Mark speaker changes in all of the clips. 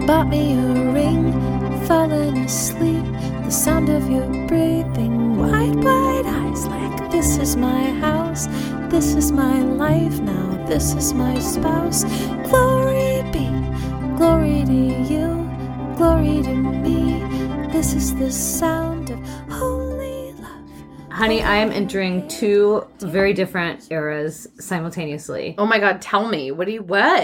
Speaker 1: bought me a ring, fallen asleep, the sound of your breathing, wide eyes like this is my house, this is my life now, this is my spouse. Glory be, glory to you, glory to me, this is the sound of holy love.
Speaker 2: Honey, I am entering two very different eras simultaneously.
Speaker 3: Oh my God, tell me. What?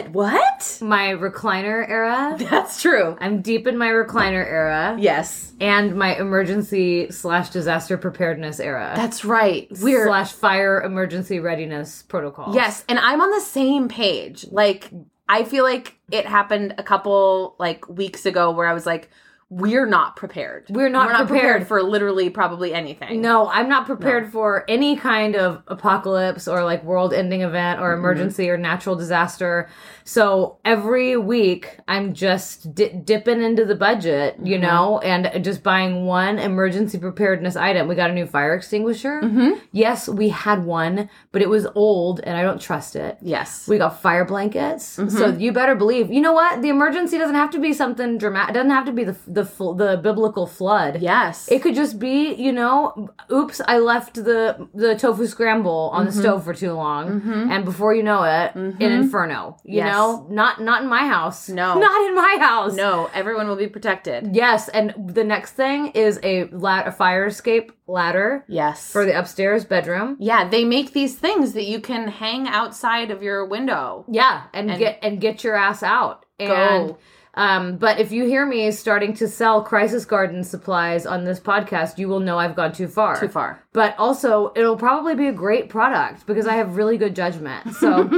Speaker 2: My recliner era.
Speaker 3: That's true.
Speaker 2: I'm deep in my recliner era.
Speaker 3: Yes.
Speaker 2: And my emergency/disaster preparedness era.
Speaker 3: That's right.
Speaker 2: /fire emergency readiness protocol.
Speaker 3: Yes, and I'm on the same page. Like, I feel like it happened a couple, weeks ago where I was like, we're not prepared.
Speaker 2: We're not prepared
Speaker 3: for literally probably anything.
Speaker 2: No, I'm not prepared for any kind of apocalypse or world-ending event or emergency or natural disaster. So every week I'm just dipping into the budget, you know, and just buying one emergency preparedness item. We got a new fire extinguisher. Yes, we had one, but it was old and I don't trust it.
Speaker 3: Yes.
Speaker 2: We got fire blankets. So you better believe, you know what? The emergency doesn't have to be something dramatic. It doesn't have to be the biblical flood.
Speaker 3: Yes.
Speaker 2: It could just be, you know, oops, I left the tofu scramble on the stove for too long. And before you know it, an inferno. You know? Not in my house.
Speaker 3: No.
Speaker 2: Not in my house.
Speaker 3: No, everyone will be protected.
Speaker 2: Yes, and the next thing is a fire escape ladder.
Speaker 3: Yes.
Speaker 2: For the upstairs bedroom.
Speaker 3: Yeah, they make these things that you can hang outside of your window.
Speaker 2: Yeah, and get your ass out.
Speaker 3: Go.
Speaker 2: But if you hear me starting to sell Crisis Garden supplies on this podcast, you will know I've gone too far.
Speaker 3: Too far.
Speaker 2: But also, it'll probably be a great product because I have really good judgment. So,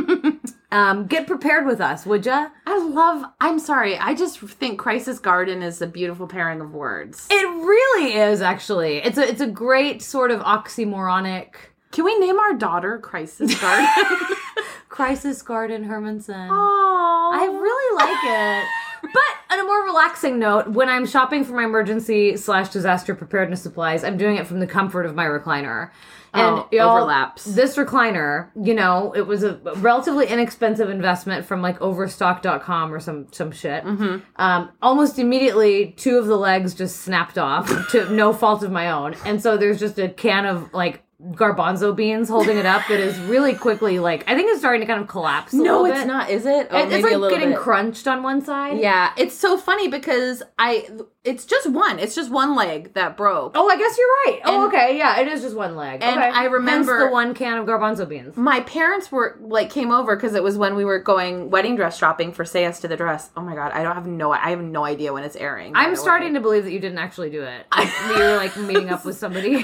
Speaker 2: get prepared with us, would ya?
Speaker 3: I'm sorry, I just think Crisis Garden is a beautiful pairing of words.
Speaker 2: It really is, actually. It's a great sort of oxymoronic...
Speaker 3: Can we name our daughter Crisis Garden?
Speaker 2: Crisis Garden Hermanson.
Speaker 3: Aww.
Speaker 2: I really like it. But on a more relaxing note, when I'm shopping for my emergency/disaster preparedness supplies, I'm doing it from the comfort of my recliner. And
Speaker 3: overlaps.
Speaker 2: This recliner, you know, it was a relatively inexpensive investment from Overstock.com or some shit. Almost immediately, two of the legs just snapped off to no fault of my own. And so there's just a can of garbanzo beans holding it up that is really quickly I think it's starting to kind of collapse a little bit.
Speaker 3: No, it's not, is it?
Speaker 2: It's
Speaker 3: maybe a little
Speaker 2: getting
Speaker 3: bit.
Speaker 2: crunched on one side.
Speaker 3: Yeah, it's so funny because it's just one leg that broke.
Speaker 2: Oh, I guess you're right. Oh, okay, yeah, it is just one leg.
Speaker 3: And
Speaker 2: okay.
Speaker 3: I remember
Speaker 2: hence the one can of garbanzo beans.
Speaker 3: My parents were came over because it was when we were going wedding dress shopping for Say Yes to the Dress. Oh my God, I have no idea when it's airing.
Speaker 2: I'm starting to believe that you didn't actually do it. You were meeting up with somebody.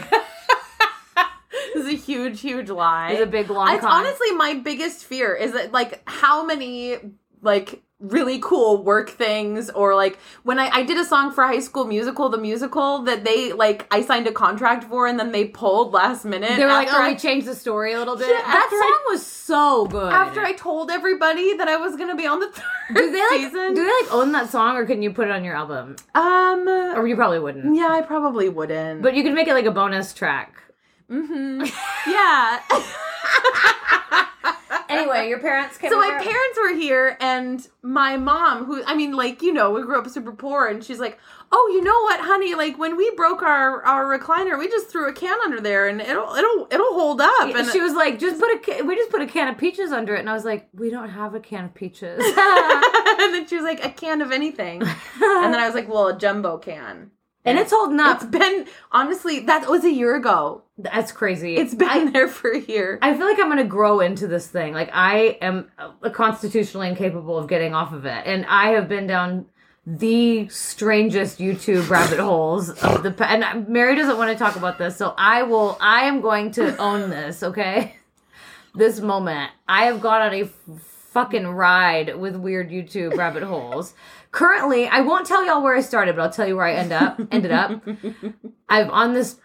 Speaker 3: This is a huge lie.
Speaker 2: It's a big long
Speaker 3: It's
Speaker 2: con.
Speaker 3: honestly my biggest fear is that how many really cool work things or when I did a song for High School Musical, the musical that they I signed a contract for and then they pulled last minute.
Speaker 2: They were we changed the story a little bit. That song was so good.
Speaker 3: After I told everybody that I was going to be on the third season.
Speaker 2: Do they own that song or can you put it on your album? Or you probably wouldn't.
Speaker 3: Yeah, I probably wouldn't.
Speaker 2: But you could make it a bonus track.
Speaker 3: Yeah.
Speaker 2: Anyway, your parents came
Speaker 3: So
Speaker 2: over?
Speaker 3: my parents were here, and my mom, who, we grew up super poor, and she's like, oh, you know what, honey, when we broke our recliner, we just threw a can under there, and it'll hold up.
Speaker 2: And she was like, we just put a can of peaches under it, and I was like, we don't have a can of peaches.
Speaker 3: And then she was like, a can of anything. And then I was like, well, a jumbo can.
Speaker 2: And it's holding up.
Speaker 3: It's been, honestly, that was a year ago.
Speaker 2: That's crazy.
Speaker 3: It's been there for a year.
Speaker 2: I feel like I'm going to grow into this thing. I am constitutionally incapable of getting off of it. And I have been down the strangest YouTube rabbit holes of the and Mary doesn't want to talk about this, so I am going to own this, okay? This moment. I have gone on a fucking ride with weird YouTube rabbit holes. Currently, I won't tell y'all where I started, but I'll tell you where I ended up. I'm on this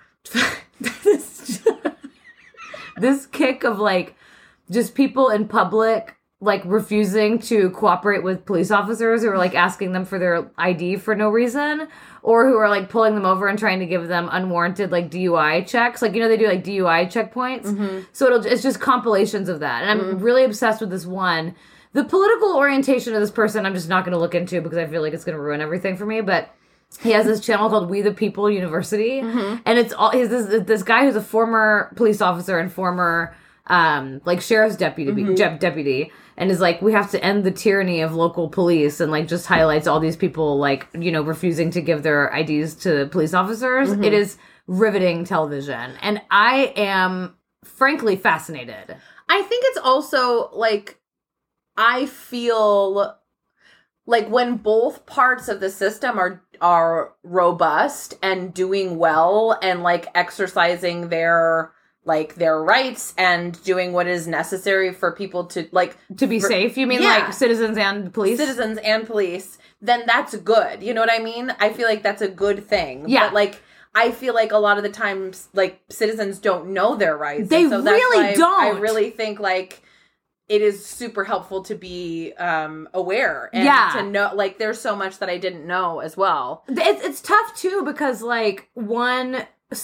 Speaker 2: this kick of just people in public refusing to cooperate with police officers who are asking them for their ID for no reason, or who are pulling them over and trying to give them unwarranted DUI checks. They do DUI checkpoints. So it's just compilations of that. And I'm really obsessed with this one The political orientation of this person, I'm just not going to look into because I feel like it's going to ruin everything for me. But he has this channel called We the People University, and it's all he's this guy who's a former police officer and former like sheriff's deputy, and is like, we have to end the tyranny of local police, and like just highlights all these people like, you know, refusing to give their IDs to police officers. It is riveting television, and I am frankly fascinated.
Speaker 3: I think it's also like, I feel like when both parts of the system are robust and doing well and like exercising their rights and doing what is necessary for people to like
Speaker 2: to be safe, you mean like citizens and police,
Speaker 3: then that's good. You know what I mean? I feel like that's a good thing.
Speaker 2: Yeah.
Speaker 3: But like, I feel like a lot of the times, like, citizens don't know their rights.
Speaker 2: They really don't.
Speaker 3: I really think, like, it is super helpful to be aware and to know, like, there's so much that I didn't know as well.
Speaker 2: It's tough, too, because, like, one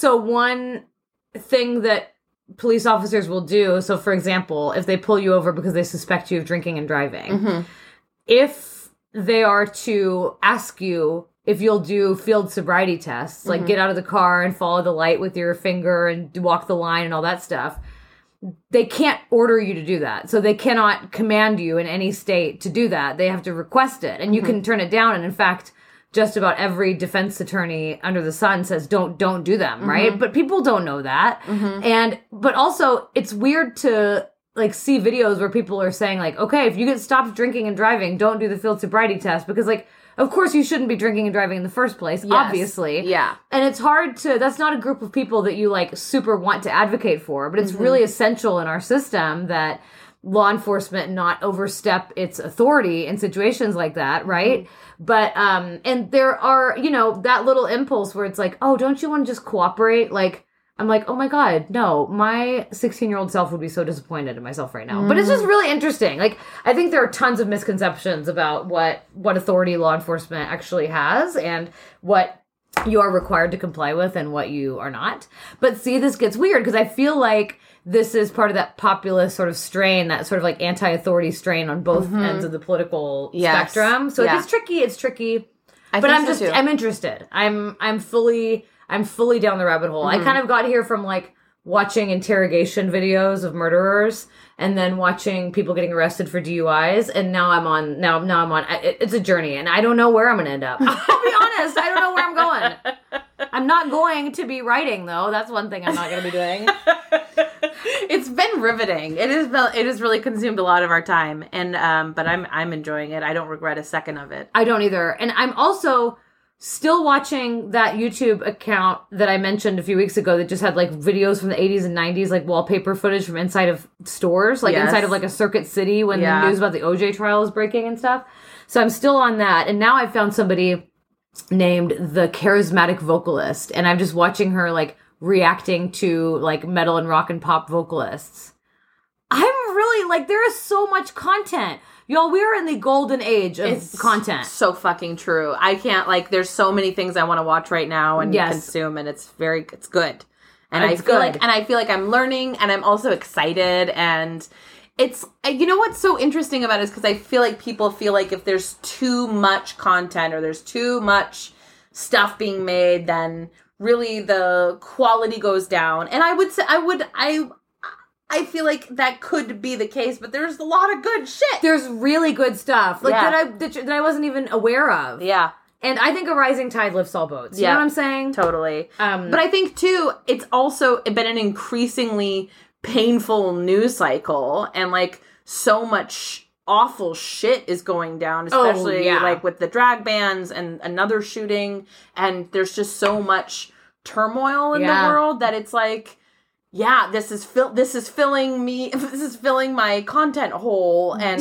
Speaker 2: thing that police officers will do, so, for example, if they pull you over because they suspect you of drinking and driving, if they are to ask you if you'll do field sobriety tests, like get out of the car and follow the light with your finger and walk the line and all that stuff, they can't order you to do that. So they cannot command you in any state to do that. They have to request it, and you can turn it down. And in fact, just about every defense attorney under the sun says don't do them, right? But people don't know that. But also it's weird to like see videos where people are saying like, okay, if you get stopped drinking and driving, don't do the field sobriety test, because like, of course you shouldn't be drinking and driving in the first place, obviously.
Speaker 3: Yeah.
Speaker 2: And it's hard to, that's not a group of people that you like super want to advocate for, but it's really essential in our system that law enforcement not overstep its authority in situations like that, right? But, and there are, you know, that little impulse where it's like, oh, don't you want to just cooperate? Like, I'm like, oh my God, no, my 16-year-old self would be so disappointed in myself right now. But it's just really interesting. Like, I think there are tons of misconceptions about what authority law enforcement actually has and what you are required to comply with and what you are not. But see, this gets weird because I feel like this is part of that populist sort of strain, that sort of like anti-authority strain on both ends of the political spectrum. So it's tricky. It's tricky. But I'm interested. I'm fully down the rabbit hole. I kind of got here from like watching interrogation videos of murderers and then watching people getting arrested for DUIs. And now I'm on, it's a journey and I don't know where I'm going to end up. I'll be honest. I don't know where I'm going. I'm not going to be writing though. That's one thing I'm not going to be doing.
Speaker 3: It's been riveting. It has really consumed a lot of our time. And, but I'm enjoying it. I don't regret a second of it.
Speaker 2: I don't either. And I'm also still watching that YouTube account that I mentioned a few weeks ago that just had like videos from the 80s and 90s, like wallpaper footage from inside of stores, like inside of like a Circuit City when the news about the OJ trial is breaking and stuff. So I'm still on that. And now I've found somebody named The Charismatic Vocalist, and I'm just watching her like reacting to like metal and rock and pop vocalists. I'm really like, there is so much content. Y'all, we are in the golden age of content.
Speaker 3: So fucking true. I can't, like, there's so many things I want to watch right now and consume, and it's good. And I feel like I'm learning, and I'm also excited, and it's, you know what's so interesting about it is because I feel like people feel like if there's too much content or there's too much stuff being made, then really the quality goes down. And I would say, I feel like that could be the case, but there's a lot of good shit.
Speaker 2: There's really good stuff, like that I wasn't even aware of.
Speaker 3: Yeah,
Speaker 2: and I think a rising tide lifts all boats. You know what I'm saying?
Speaker 3: Totally. But I think too, it's also been an increasingly painful news cycle, and like so much awful shit is going down, especially like with the drag bans and another shooting, and there's just so much turmoil in the world that it's like, this is filling my content hole, and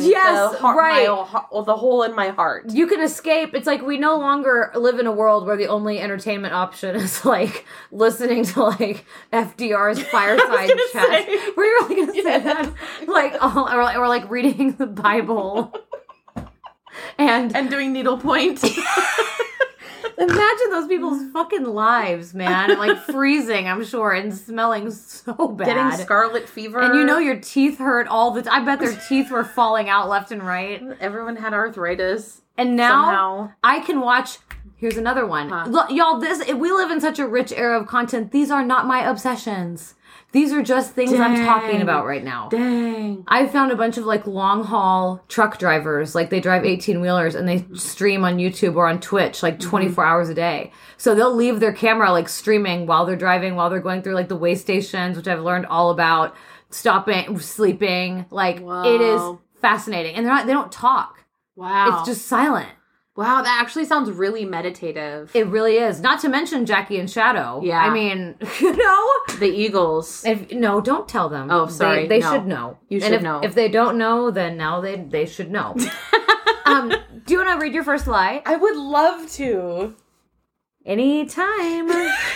Speaker 3: the hole in my heart.
Speaker 2: You can escape. It's like we no longer live in a world where the only entertainment option is like listening to like FDR's fireside chat. Were you really gonna say that? Like, or like reading the Bible and
Speaker 3: doing needlepoint.
Speaker 2: Imagine those people's fucking lives, man. Like freezing, I'm sure, and smelling so bad.
Speaker 3: Getting scarlet fever.
Speaker 2: And you know your teeth hurt all the time. I bet their teeth were falling out left and right.
Speaker 3: Everyone had arthritis.
Speaker 2: And now
Speaker 3: somehow.
Speaker 2: I can watch... Here's another one. Look, y'all, we live in such a rich era of content. These are not my obsessions. These are just things I'm talking about right now.
Speaker 3: Dang.
Speaker 2: I found a bunch of like long haul truck drivers. Like they drive 18-wheelers and they stream on YouTube or on Twitch like 24 hours a day. So they'll leave their camera like streaming while they're driving, while they're going through like the way stations, which I've learned all about, stopping, sleeping. Like it is fascinating. And they don't talk.
Speaker 3: Wow.
Speaker 2: It's just silent.
Speaker 3: Wow, that actually sounds really meditative.
Speaker 2: It really is. Not to mention Jackie and Shadow.
Speaker 3: Yeah.
Speaker 2: I mean, you know.
Speaker 3: The Eagles.
Speaker 2: No, don't tell them.
Speaker 3: Oh, sorry.
Speaker 2: They should know.
Speaker 3: You should
Speaker 2: know. If they don't know, then now they should know. Do you want to read your first lie?
Speaker 3: I would love to.
Speaker 2: Anytime.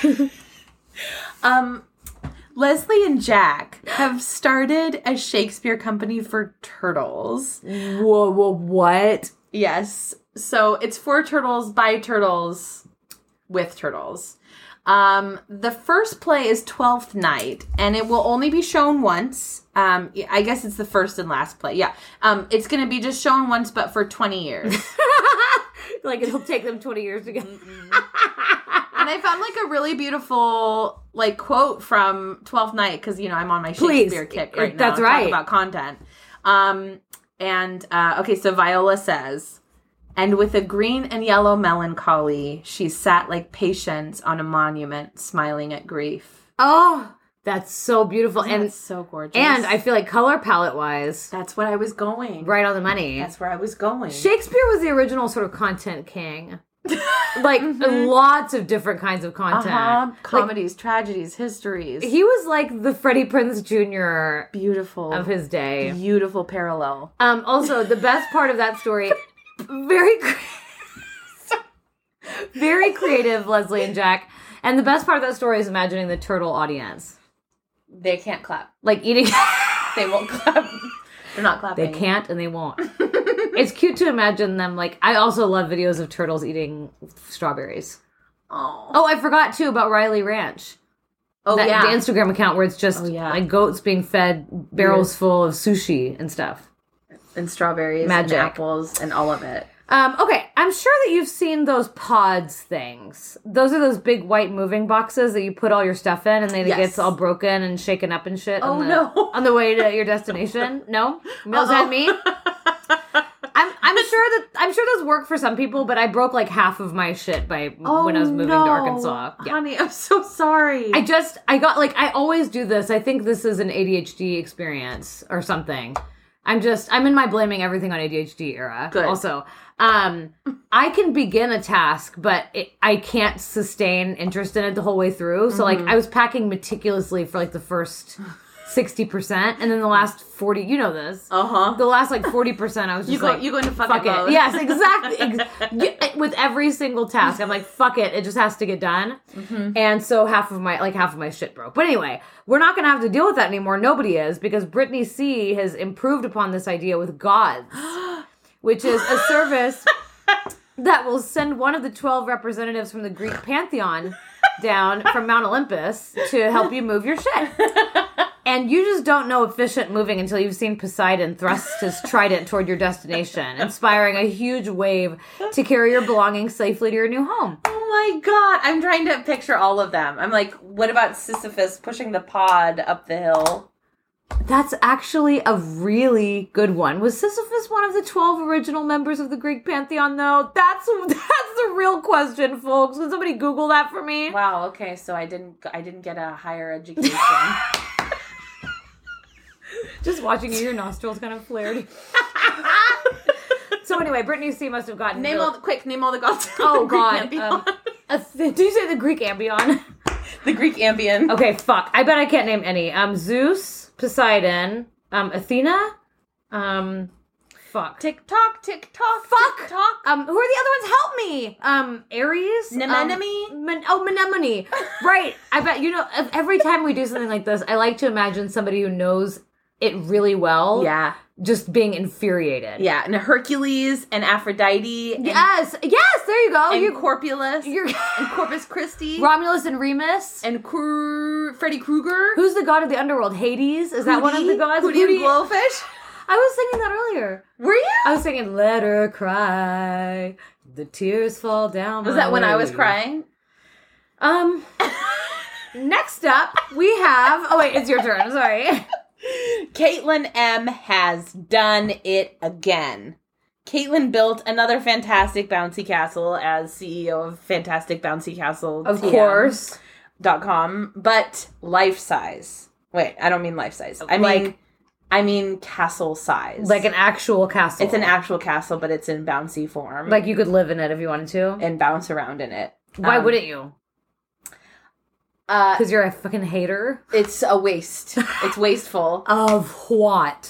Speaker 3: Leslie and Jack have started a Shakespeare company for turtles.
Speaker 2: Whoa, what?
Speaker 3: Yes. So it's for turtles, by turtles, with turtles. The first play is Twelfth Night, and it will only be shown once. I guess it's the first and last play. Yeah. It's going to be just shown once, but for 20 years.
Speaker 2: Like it'll take them 20 years to get.
Speaker 3: And I found like a really beautiful like quote from Twelfth Night because I'm on my Shakespeare kick right now.
Speaker 2: That's right.
Speaker 3: Talk about content. Okay, so Viola says, "And with a green and yellow melancholy, she sat like Patience on a monument, smiling at grief."
Speaker 2: Oh, that's so beautiful.
Speaker 3: And
Speaker 2: it's
Speaker 3: so gorgeous.
Speaker 2: And I feel like color palette wise,
Speaker 3: that's what I was going.
Speaker 2: Right on the money.
Speaker 3: That's where I was going.
Speaker 2: Shakespeare was the original sort of content king. Like lots of different kinds of content.
Speaker 3: Comedies, tragedies, histories.
Speaker 2: He was like the Freddie Prinze Jr.
Speaker 3: Beautiful
Speaker 2: of his day.
Speaker 3: Beautiful parallel.
Speaker 2: Also, the best part of that story, very creative, Leslie and Jack. And the best part of that story is imagining the turtle audience.
Speaker 3: They can't clap.
Speaker 2: Like eating.
Speaker 3: They won't clap. They're not clapping.
Speaker 2: They can't and they won't. It's cute to imagine them like... I also love videos of turtles eating strawberries. Oh, I forgot too about Riley Ranch.
Speaker 3: Oh,
Speaker 2: The Instagram account where it's just like goats being fed barrels full of sushi and stuff.
Speaker 3: And strawberries
Speaker 2: Magic.
Speaker 3: And apples and all of it.
Speaker 2: Okay, I'm sure that you've seen those pods things. Those are those big white moving boxes that you put all your stuff in and then it gets all broken and shaken up and shit. On the way to your destination. No? Is that me? I'm sure those work for some people, but I broke like half of my shit when I was moving to Arkansas. Yeah.
Speaker 3: Honey, I'm so sorry.
Speaker 2: I always do this. I think this is an ADHD experience or something. I'm in my blaming everything on ADHD era.
Speaker 3: Good.
Speaker 2: Also, I can begin a task, but I can't sustain interest in it the whole way through. So like I was packing meticulously for like the first 60%, and then the last 40, you know this. The last like 40%, I was just
Speaker 3: you go into fuck it mode.
Speaker 2: Yes, exactly. With every single task, I'm like, fuck it. It just has to get done. And so half of my shit broke. But anyway, we're not going to have to deal with that anymore. Nobody is, because Brittany C has improved upon this idea with Gods, which is a service that will send one of the 12 representatives from the Greek pantheon down from Mount Olympus to help you move your shit. And you just don't know efficient moving until you've seen Poseidon thrust his trident toward your destination, inspiring a huge wave to carry your belongings safely to your new home.
Speaker 3: Oh my god, I'm trying to picture all of them. I'm like, what about Sisyphus pushing the pod up the hill?
Speaker 2: That's actually a really good one. Was Sisyphus one of the 12 original members of the Greek pantheon, though? That's the real question, folks. Can somebody Google that for me?
Speaker 3: Wow, okay, so I didn't get a higher education.
Speaker 2: Just watching you, your nostrils kind of flared. So anyway, Brittany C must have gotten...
Speaker 3: Name all the gods.
Speaker 2: Oh, God. Did you say the Greek Ambion?
Speaker 3: The Greek Ambion.
Speaker 2: Okay, fuck. I bet I can't name any. Zeus, Poseidon, Athena, fuck.
Speaker 3: Tick-tock, tick-tock,
Speaker 2: fuck.
Speaker 3: tick-tock.
Speaker 2: Who are the other ones? Help me. Ares?
Speaker 3: Nemone?
Speaker 2: Mnemone. Right. I bet, every time we do something like this, I like to imagine somebody who knows it really well.
Speaker 3: Yeah.
Speaker 2: just being infuriated.
Speaker 3: Yeah, and Hercules and Aphrodite. And,
Speaker 2: Yes, there you go.
Speaker 3: and Corpulus. And Corpus Christi.
Speaker 2: Romulus and Remus.
Speaker 3: And Freddy Krueger.
Speaker 2: Who's the god of the underworld? Hades? Is that one of the gods?
Speaker 3: Hootie and Blowfish.
Speaker 2: I was singing that earlier.
Speaker 3: Were you?
Speaker 2: I was singing "Let Her Cry, the tears fall down."
Speaker 3: Was that when I was crying?
Speaker 2: Next up, we have... Oh, wait, it's your turn. Sorry.
Speaker 3: Caitlin M. has done it again. Caitlin built another fantastic bouncy castle as CEO of Fantastic Bouncy Castle.
Speaker 2: Of course.
Speaker 3: .com, but life size. Wait, I don't mean life size. I mean castle size.
Speaker 2: Like an actual castle.
Speaker 3: It's an actual castle, but it's in bouncy form.
Speaker 2: Like you could live in it if you wanted to.
Speaker 3: And bounce around in it.
Speaker 2: Why wouldn't you? Because you're a fucking hater?
Speaker 3: It's a waste. It's wasteful.
Speaker 2: Of what?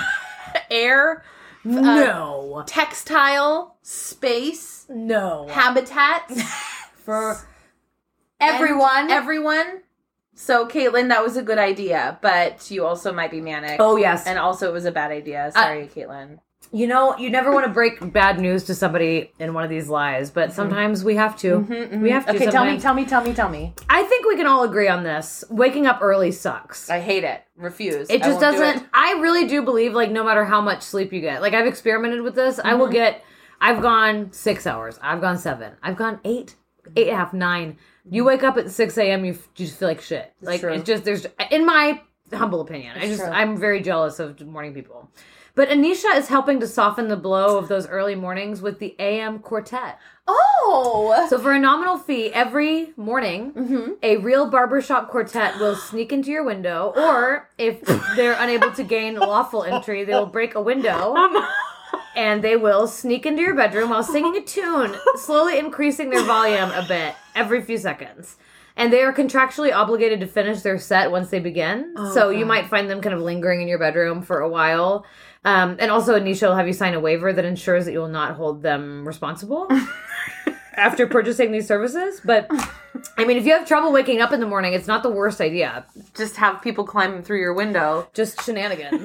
Speaker 3: Air.
Speaker 2: No.
Speaker 3: Textile. Space.
Speaker 2: No.
Speaker 3: Habitats.
Speaker 2: For everyone.
Speaker 3: Everyone. So, Caitlin, that was a good idea, but you also might be manic.
Speaker 2: Oh, yes.
Speaker 3: And also it was a bad idea. Sorry, Caitlin.
Speaker 2: You know, you never want to break bad news to somebody in one of these lies, but sometimes we have to. We have to.
Speaker 3: Okay,
Speaker 2: sometimes.
Speaker 3: tell me.
Speaker 2: I think we can all agree on this. Waking up early sucks.
Speaker 3: I hate it. Refuse.
Speaker 2: It just doesn't. I really do believe, like, no matter how much sleep you get, like, I've experimented with this. I've gone 6 hours. I've gone 7. I've gone 8, 8.5, 9. You wake up at 6 a.m., you just feel like shit. Like,
Speaker 3: true.
Speaker 2: It's just, there's, in my humble opinion, I'm very jealous of morning people. But Anisha is helping to soften the blow of those early mornings with the AM Quartet.
Speaker 3: Oh!
Speaker 2: So for a nominal fee, every morning, a real barbershop quartet will sneak into your window, or if they're unable to gain lawful entry, they will break a window, and they will sneak into your bedroom while singing a tune, slowly increasing their volume a bit every few seconds. And they are contractually obligated to finish their set once they begin. You might find them kind of lingering in your bedroom for a while. And also, Anisha will have you sign a waiver that ensures that you will not hold them responsible after purchasing these services. But, I mean, if you have trouble waking up in the morning, it's not the worst idea.
Speaker 3: Just have people climb through your window.
Speaker 2: Just shenanigans.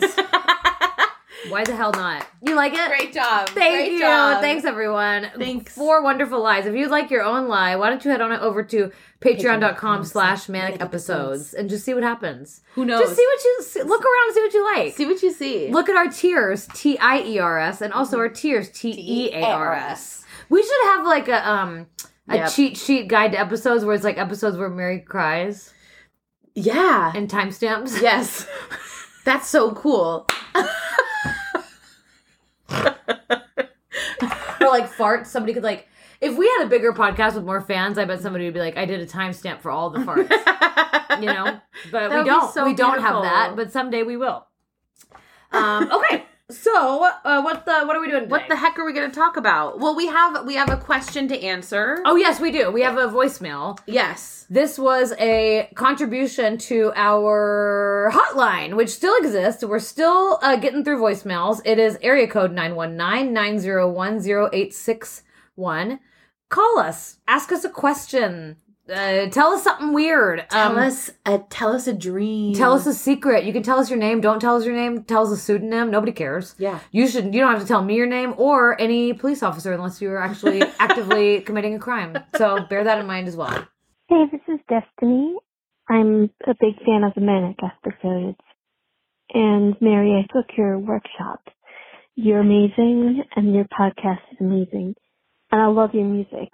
Speaker 2: Why the hell not? You like it?
Speaker 3: Great job.
Speaker 2: Thank you.
Speaker 3: Job.
Speaker 2: Thanks, everyone.
Speaker 3: Thanks.
Speaker 2: 4 wonderful lies. If you'd like your own lie, why don't you head on over to patreon.com/manic episodes and just see what happens.
Speaker 3: Who knows?
Speaker 2: Just see what you see. Look around and see what you like.
Speaker 3: See what you see.
Speaker 2: Look at our tiers, TIERS, and also our tiers, TEARS. We should have like a cheat sheet guide to episodes where it's like episodes where Mary cries.
Speaker 3: Yeah.
Speaker 2: And timestamps.
Speaker 3: Yes. That's so cool.
Speaker 2: Or like farts. Somebody could like, if we had a bigger podcast with more fans, I bet somebody would be like, I did a timestamp for all the farts. You know? But we don't.
Speaker 3: So
Speaker 2: we don't have
Speaker 3: beautiful.
Speaker 2: that, but someday we will. Okay. So, what are we doing today?
Speaker 3: What the heck are we going to talk about? Well, we have a question to answer.
Speaker 2: Oh, yes, we do. We have a voicemail.
Speaker 3: Yes.
Speaker 2: This was a contribution to our hotline, which still exists. We're still getting through voicemails. It is area code 919-901-0861. Call us. Ask us a question. Tell us something weird.
Speaker 3: Tell us a dream.
Speaker 2: Tell us a secret. You can tell us your name. Don't tell us your name. Tell us a pseudonym. Nobody cares.
Speaker 3: Yeah.
Speaker 2: You don't have to tell me your name or any police officer unless you are actually actively committing a crime. So bear that in mind as well.
Speaker 4: Hey, this is Destiny. I'm a big fan of the Manic episodes. And Mary, I took your workshop. You're amazing, and your podcast is amazing. And I love your music.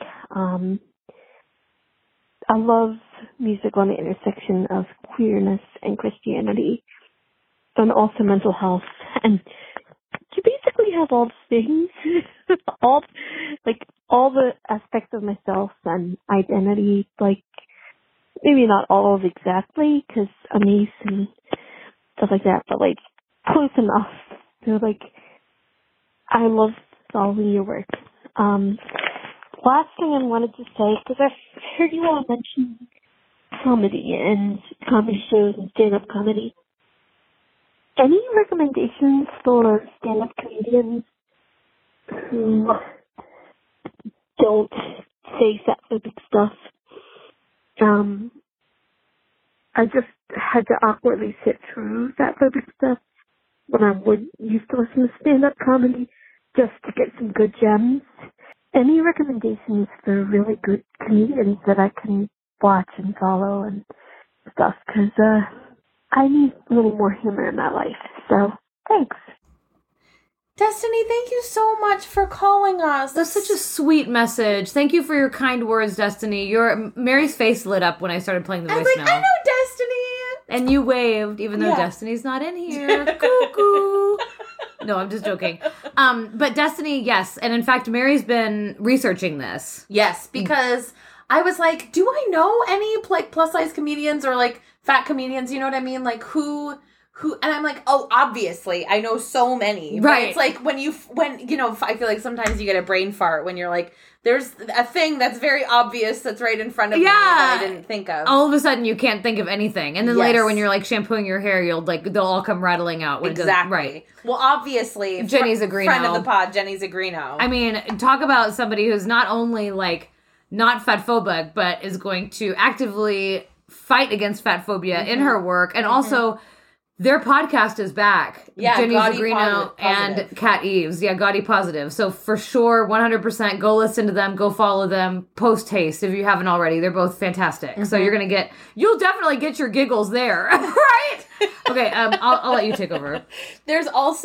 Speaker 4: I love music on the intersection of queerness and Christianity, and also mental health. And you basically have all the things, all the aspects of myself and identity, like, maybe not all of exactly, because I'm ace and stuff like that, but, like, close enough. So, like, I love following your work. Last thing I wanted to say, because I've heard you all mention comedy and comedy shows and stand-up comedy. Any recommendations for stand-up comedians who don't say fatphobic stuff? I just had to awkwardly sit through fatphobic stuff when I used to listen to stand-up comedy just to get some good gems. Any recommendations for really good comedians that I can watch and follow and stuff? Because I need a little more humor in my life. So, thanks.
Speaker 3: Destiny, thank you so much for calling us.
Speaker 2: That's such a sweet message. Thank you for your kind words, Destiny. Mary's face lit up when I started playing the
Speaker 3: I was
Speaker 2: voicemail.
Speaker 3: like, I know Destiny.
Speaker 2: And you waved, even though Destiny's not in here. Cuckoo. No, I'm just joking. But Destiny, yes. And in fact, Mary's been researching this.
Speaker 3: Yes, because I was like, do I know any like plus size comedians or like fat comedians? You know what I mean? Like who, and I'm like, oh, obviously, I know so many. But
Speaker 2: right.
Speaker 3: It's like when you know, I feel like sometimes you get a brain fart when you're like, there's a thing that's very obvious that's right in front of me that I didn't think of.
Speaker 2: All of a sudden, you can't think of anything. And then later when you're like shampooing your hair, they'll all come rattling out.
Speaker 3: Exactly.
Speaker 2: Right.
Speaker 3: Well, obviously,
Speaker 2: Jenny Zagrino.
Speaker 3: Friend of the pod, Jenny Zagrino.
Speaker 2: I mean, talk about somebody who's not only like not fatphobic, but is going to actively fight against fat phobia in her work. And also, their podcast is back.
Speaker 3: Yeah,
Speaker 2: Jenny
Speaker 3: Gaudy
Speaker 2: Zagrino and Kat Eves. Yeah, Gaudy Positive. So for sure, 100%, go listen to them, go follow them, post haste if you haven't already. They're both fantastic. So you'll definitely get your giggles there, right? Okay, I'll let you take over.
Speaker 3: There's also,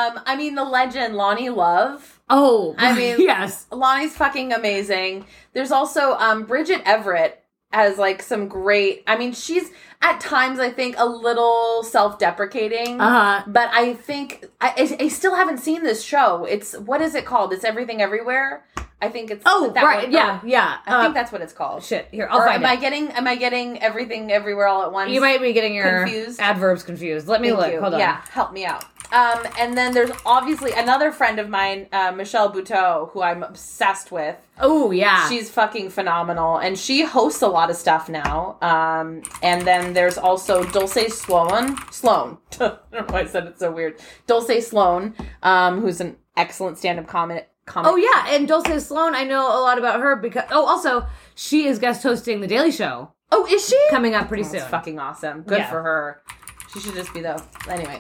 Speaker 3: the legend Lonnie Love.
Speaker 2: Oh, yes.
Speaker 3: Lonnie's fucking amazing. There's also Bridget Everett has like some great, she's at times I think a little self-deprecating, but I think I still haven't seen this show. What is it called? It's Everything Everywhere. I think it's
Speaker 2: right.
Speaker 3: one.
Speaker 2: Yeah.
Speaker 3: I think that's what it's called.
Speaker 2: Shit. Here, I'll find it.
Speaker 3: Am I getting Everything Everywhere all at once?
Speaker 2: You might be getting your
Speaker 3: confused.
Speaker 2: Adverbs confused. Let me look. Hold on.
Speaker 3: Yeah, help me out. And then there's obviously another friend of mine, Michelle Buteau, who I'm obsessed with.
Speaker 2: Oh, yeah.
Speaker 3: She's fucking phenomenal. And she hosts a lot of stuff now. And then there's also Dulce Sloan. I don't know why I said it so weird. Dulce Sloan, who's an excellent stand-up comic.
Speaker 2: Oh, yeah. And Dulce Sloan, I know a lot about her because... Oh, also, she is guest hosting The Daily Show.
Speaker 3: Oh, is she?
Speaker 2: Coming up pretty soon.
Speaker 3: That's fucking awesome. Good for her. She should just be anyway.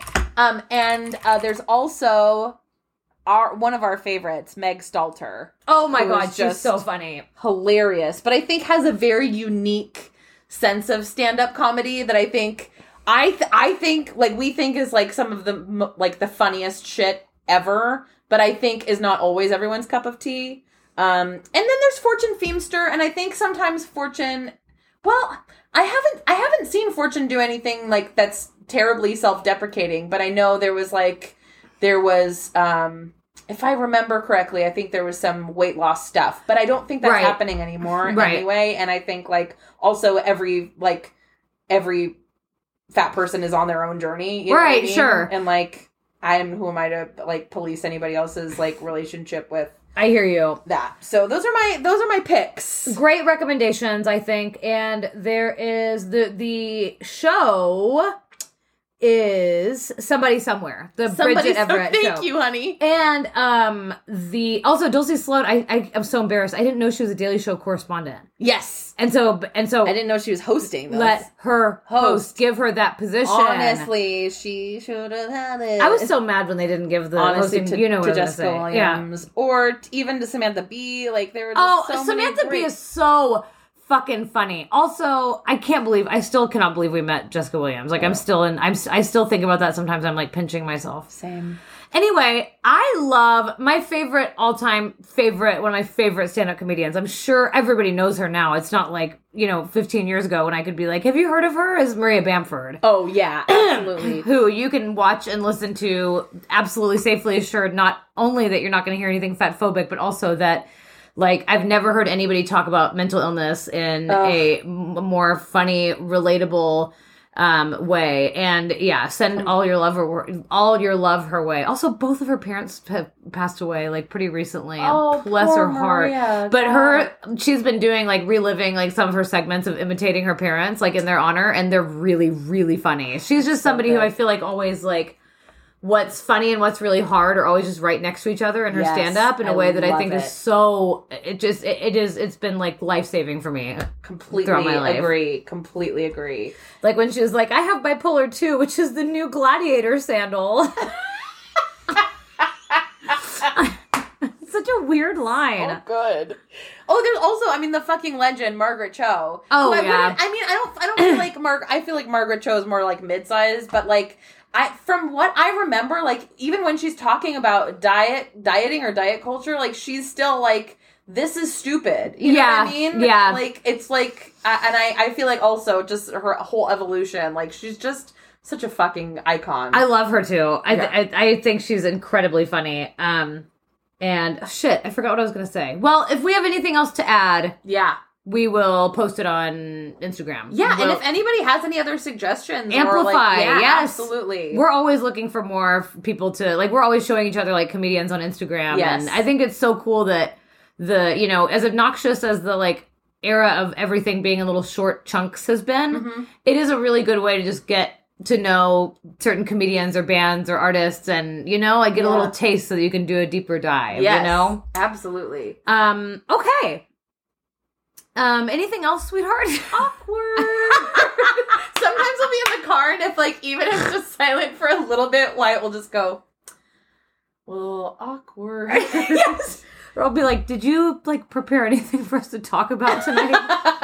Speaker 3: And there's also one of our favorites, Meg Stalter.
Speaker 2: Oh my God, she's so funny.
Speaker 3: Hilarious. But I think has a very unique sense of stand-up comedy that I think, I think, like, we think is, like, some of the, like, the funniest shit ever, but I think is not always everyone's cup of tea. And then there's Fortune Feimster, and I think sometimes Fortune, well, I haven't seen Fortune do anything, like, that's terribly self-deprecating, but I know there was if I remember correctly, I think there was some weight loss stuff, but I don't think that's happening anymore anyway. And I think like also every fat person is on their own journey, you know what I mean? Sure. And like who am I to like police anybody else's like relationship with?
Speaker 2: I hear you.
Speaker 3: That. So those are my picks.
Speaker 2: Great recommendations, I think. And there is the show is Somebody Somewhere, the Bridget Everett show.
Speaker 3: Thank you, honey.
Speaker 2: And also Dulce Sloan, I'm so embarrassed. I didn't know she was a Daily Show correspondent.
Speaker 3: Yes.
Speaker 2: And so
Speaker 3: I didn't know she was hosting those.
Speaker 2: Let her host. Give her that position.
Speaker 3: Honestly, she should have had it.
Speaker 2: I was so mad when they didn't give the hosting,
Speaker 3: to Jessica Williams or even to Samantha Bee. Like there were just so
Speaker 2: Samantha Bee is so fucking funny. Also, I still cannot believe we met Jessica Williams. Like, I still think about that sometimes. I'm like pinching myself.
Speaker 3: Same.
Speaker 2: Anyway, I love my all-time favorite, one of my favorite stand-up comedians. I'm sure everybody knows her now. It's not like, 15 years ago when I could be like, have you heard of her? Is Maria Bamford.
Speaker 3: Oh, yeah, absolutely.
Speaker 2: Who you can watch and listen to absolutely safely assured, not only that you're not going to hear anything fat-phobic, but also that like, I've never heard anybody talk about mental illness in a more funny, relatable way. And yeah, send all your love her way. Also, both of her parents have passed away like pretty recently. And bless her heart.
Speaker 3: Maria,
Speaker 2: but she's been doing like reliving like some of her segments of imitating her parents, like in their honor, and they're really, really funny. She's just somebody who I feel like always like what's funny and what's really hard are always just right next to each other in her stand-up in a way that I think is so, it's been like life-saving for me.
Speaker 3: Completely
Speaker 2: throughout my life.
Speaker 3: Completely agree.
Speaker 2: Like when she was like, I have bipolar 2, which is the new gladiator sandal. Such a weird line.
Speaker 3: Oh, good. Oh, there's also, I mean, the fucking legend, Margaret Cho.
Speaker 2: Oh,
Speaker 3: I
Speaker 2: yeah.
Speaker 3: I don't feel like I feel like Margaret Cho is more like mid-sized, but like, from what I remember, like, even when she's talking about dieting or diet culture, like, she's still like, this is stupid. You know what I mean?
Speaker 2: Yeah.
Speaker 3: Like, it's like, and I feel like also just her whole evolution, like, she's just such a fucking icon.
Speaker 2: I love her too. I think she's incredibly funny. And shit, I forgot what I was going to say. Well, if we have anything else to add,
Speaker 3: yeah,
Speaker 2: we will post it on Instagram.
Speaker 3: Yeah, and if anybody has any other suggestions,
Speaker 2: amplify.
Speaker 3: Or like, yeah,
Speaker 2: yes,
Speaker 3: absolutely.
Speaker 2: We're always looking for more people to like. We're always showing each other like comedians on Instagram, and I think it's so cool that as obnoxious as the like era of everything being in little short chunks has been, it is a really good way to just get to know certain comedians or bands or artists, and like get a little taste so that you can do a deeper dive.
Speaker 3: Yes, absolutely.
Speaker 2: Okay. Anything else, sweetheart?
Speaker 3: Awkward. Sometimes I'll be in the car, and if like even if it's just silent for a little bit, Wyatt will just go, well, awkward.
Speaker 2: Yes. Or I'll be like, did you like prepare anything for us to talk about tonight?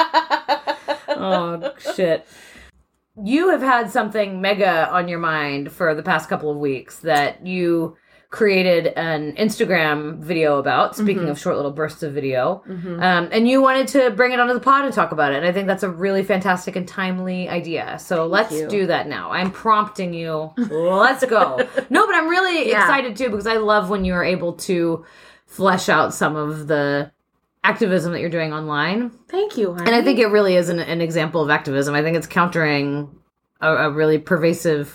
Speaker 2: Oh shit. You have had something mega on your mind for the past couple of weeks that you created an Instagram video about, speaking of short little bursts of video, and you wanted to bring it onto the pod and talk about it, and I think that's a really fantastic and timely idea. So let's do that now. I'm prompting you. Let's go. No, but I'm really excited too, because I love when you're able to flesh out some of the activism that you're doing online.
Speaker 3: Thank you, honey.
Speaker 2: And I think it really is an example of activism. I think it's countering a really pervasive,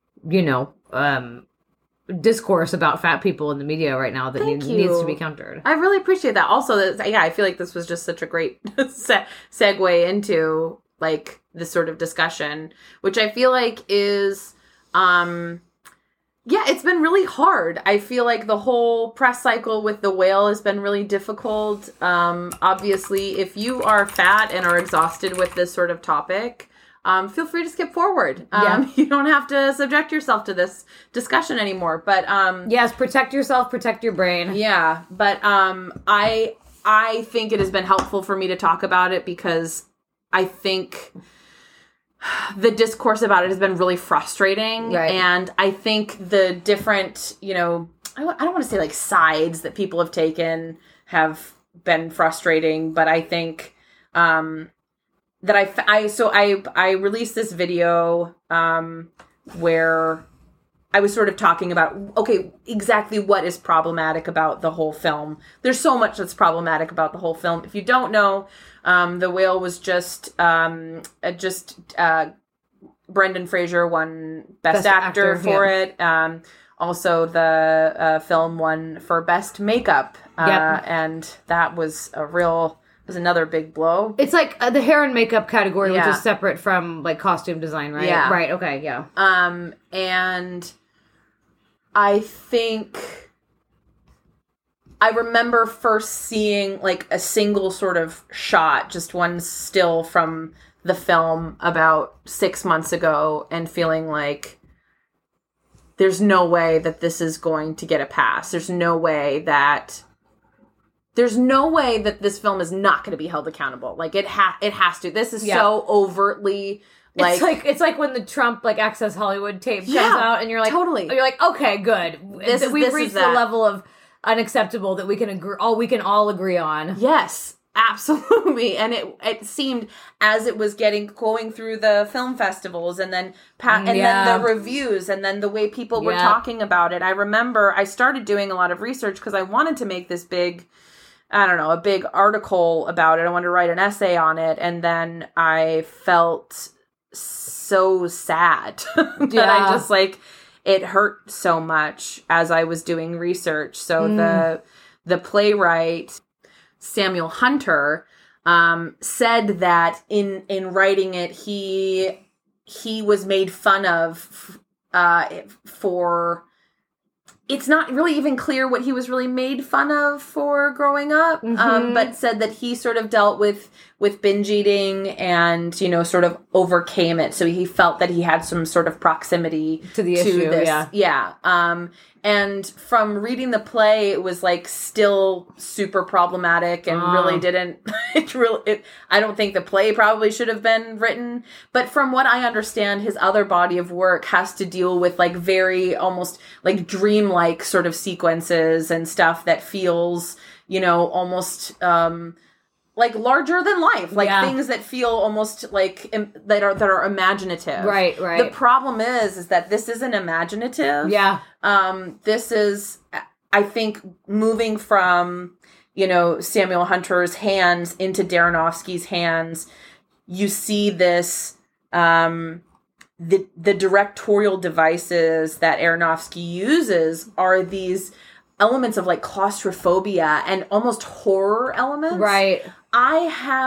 Speaker 2: discourse about fat people in the media right now that needs to be countered.
Speaker 3: I really appreciate that. Also, I feel like this was just such a great segue into like this sort of discussion, which I feel like is, it's been really hard. I feel like the whole press cycle with the whale has been really difficult. Obviously, if you are fat and are exhausted with this sort of topic, feel free to skip forward. You don't have to subject yourself to this discussion anymore. But
Speaker 2: yes, protect yourself, protect your brain.
Speaker 3: Yeah, but I think it has been helpful for me to talk about it because I think the discourse about it has been really frustrating.
Speaker 2: Right.
Speaker 3: And I think the different, I don't want to say like sides that people have taken have been frustrating, but I think that I released this video where I was sort of talking about, okay, exactly what is problematic about the whole film. There's so much that's problematic about the whole film. If you don't know, The Whale was just Brendan Fraser won Best Actor for it. Also, the film won for Best Makeup, and that was another big blow.
Speaker 2: It's like the hair and makeup category, which is separate from like costume design, right?
Speaker 3: Yeah.
Speaker 2: Right. Okay. Yeah.
Speaker 3: And I think I remember first seeing like a single sort of shot, just one still from the film about 6 months ago, and feeling like there's no way that this is going to get a pass. There's no way that this film is not going to be held accountable. Like it has to. This is so overtly like
Speaker 2: it's like when the Trump like Access Hollywood tape comes out, and you're like,
Speaker 3: totally.
Speaker 2: You're like, okay, good. We've reached the level of unacceptable that we can all agree on.
Speaker 3: Yes, absolutely. And it seemed as it was going through the film festivals, and then then the reviews, and then the way people were talking about it. I remember I started doing a lot of research because I wanted to make this big, a big article about it. I wanted to write an essay on it. And then I felt so sad that I just like, it hurt so much as I was doing research. So the playwright, Samuel Hunter, said that in writing it, he was made fun of for it's not really even clear what he was really made fun of for growing up, but said that he sort of dealt with binge eating and, you know, sort of overcame it. So he felt that he had some sort of proximity
Speaker 2: to the issue.
Speaker 3: this.
Speaker 2: Yeah.
Speaker 3: And from reading the play, it was like still super problematic and really didn't, I don't think the play probably should have been written. But from what I understand, his other body of work has to deal with like very almost like dreamlike sort of sequences and stuff that feels, you know, almost, like larger than life, like things that feel almost like that are imaginative.
Speaker 2: Right.
Speaker 3: The problem is that this isn't imaginative.
Speaker 2: Yeah.
Speaker 3: This is, I think, moving from, you know, Samuel Hunter's hands into Aronofsky's hands. You see this, the directorial devices that Aronofsky uses are these elements of like claustrophobia and almost horror elements.
Speaker 2: Right.
Speaker 3: I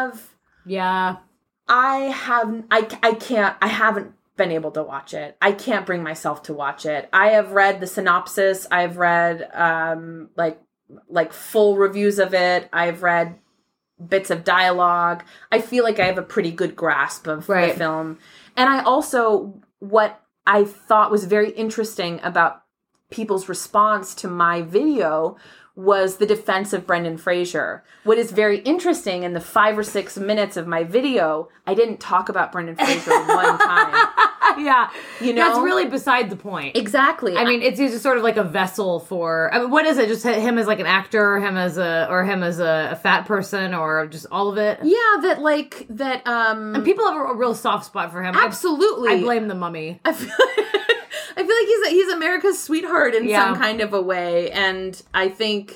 Speaker 3: haven't been able to watch it. I can't bring myself to watch it. I have read the synopsis. I've read, like full reviews of it. I've read bits of dialogue. I feel like I have a pretty good grasp of the film. And I also, what I thought was very interesting about people's response to my video was the defense of Brendan Fraser. What is very interesting, in the 5 or 6 minutes of my video, I didn't talk about Brendan Fraser one time.
Speaker 2: Yeah.
Speaker 3: You know?
Speaker 2: That's really beside the point.
Speaker 3: Exactly.
Speaker 2: I mean, it's just sort of like a vessel for, I mean, what is it? Just him as like an actor, him as a fat person, or just all of it?
Speaker 3: Yeah,
Speaker 2: and people have a real soft spot for him.
Speaker 3: Absolutely.
Speaker 2: I blame the Mummy.
Speaker 3: I feel like he's America's sweetheart in some kind of a way, and I think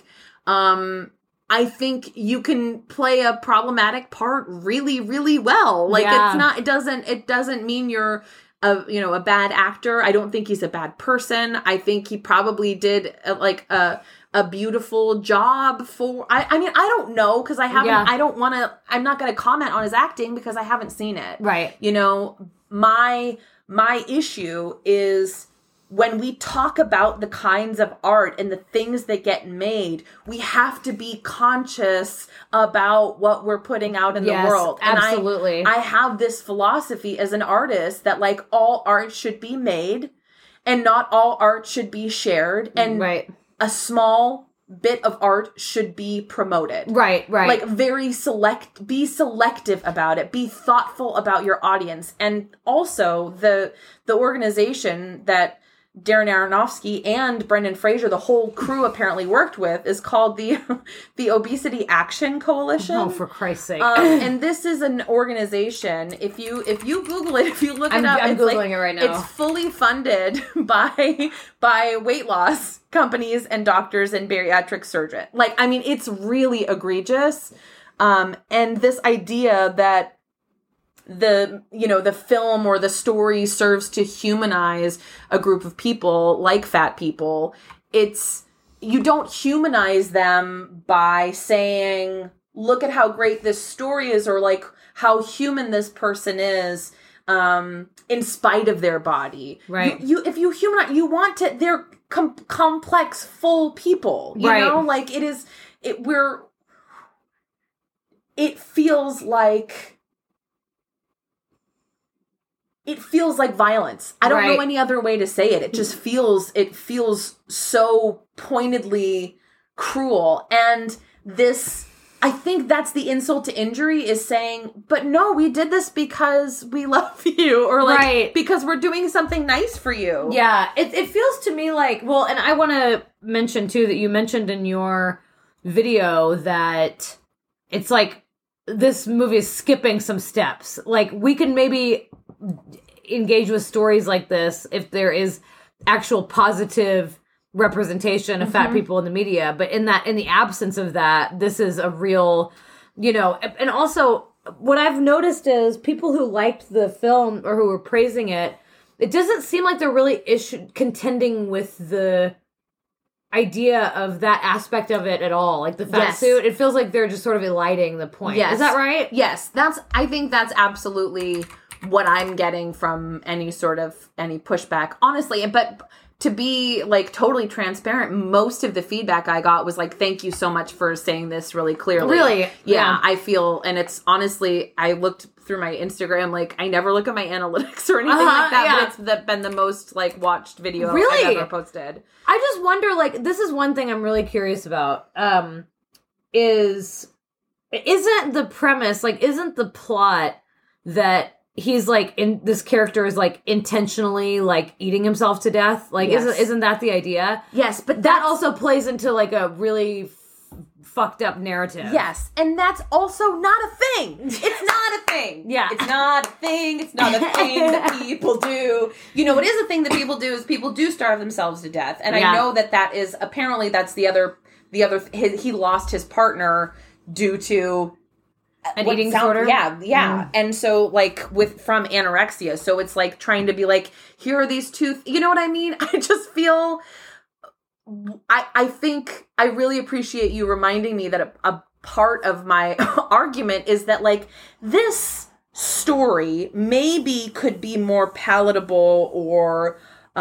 Speaker 3: you can play a problematic part really, really well. Like it doesn't mean you're a bad actor. I don't think he's a bad person. I think he probably did a beautiful job for. I mean, I don't know because I haven't. I don't want to. I'm not going to comment on his acting because I haven't seen it.
Speaker 2: Right.
Speaker 3: You know, my issue is when we talk about the kinds of art and the things that get made, we have to be conscious about what we're putting out in the world. And
Speaker 2: absolutely.
Speaker 3: I have this philosophy as an artist that like all art should be made and not all art should be shared. And a small bit of art should be promoted.
Speaker 2: Right.
Speaker 3: Like be selective about it. Be thoughtful about your audience. And also the organization that Darren Aronofsky and Brendan Fraser, the whole crew apparently worked with, is called the Obesity Action Coalition.
Speaker 2: Oh, for Christ's sake!
Speaker 3: And this is an organization. If you Google it, if you look it up,
Speaker 2: I'm Googling it right now.
Speaker 3: It's fully funded by weight loss companies and doctors and bariatric surgeons. Like, I mean, it's really egregious. And this idea that the film or the story serves to humanize a group of people like fat people. You don't humanize them by saying, look at how great this story is, or like how human this person is, in spite of their body.
Speaker 2: Right.
Speaker 3: If you humanize, you want to, they're complex, full people, you know, like it feels like violence. I don't know any other way to say it. It just feels so pointedly cruel. And I think that's the insult to injury, is saying, but no, we did this because we love you, or like because we're doing something nice for you.
Speaker 2: Yeah. It feels to me like, well, and I want to mention too that you mentioned in your video that it's like this movie is skipping some steps. Like, we can maybe engage with stories like this if there is actual positive representation of fat people in the media, but in the absence of that, this is a real, and also what I've noticed is people who liked the film or who were praising it doesn't seem like they're really contending with the idea of that aspect of it at all, like the fat suit. It feels like they're just sort of eliding the point. Is that right?
Speaker 3: Yes, I think that's absolutely what I'm getting from any pushback, honestly. But to be like totally transparent, most of the feedback I got was like, thank you so much for saying this really clearly.
Speaker 2: Really?
Speaker 3: Yeah. I feel, and it's honestly, I looked through my Instagram, like I never look at my analytics or anything like that, but it's been the most like watched video I've ever posted.
Speaker 2: I just wonder, like, this is one thing I'm really curious about, isn't the premise, like, isn't the plot that he's like this character is like intentionally like eating himself to death? Like, isn't that the idea?
Speaker 3: Yes, but
Speaker 2: that also plays into like a really fucked up narrative.
Speaker 3: Yes, and that's also not a thing. It's not a thing.
Speaker 2: Yeah,
Speaker 3: it's not a thing. It's not a thing that people do. You know, it is a thing that people do. Is people do starve themselves to death, and I know that is apparently that's the other. He lost his partner due to
Speaker 2: an eating disorder.
Speaker 3: Yeah. And so like from anorexia. So it's like trying to be like, here are these two, you know what I mean? I just feel, I think I really appreciate you reminding me that a part of my argument is that like this story maybe could be more palatable or,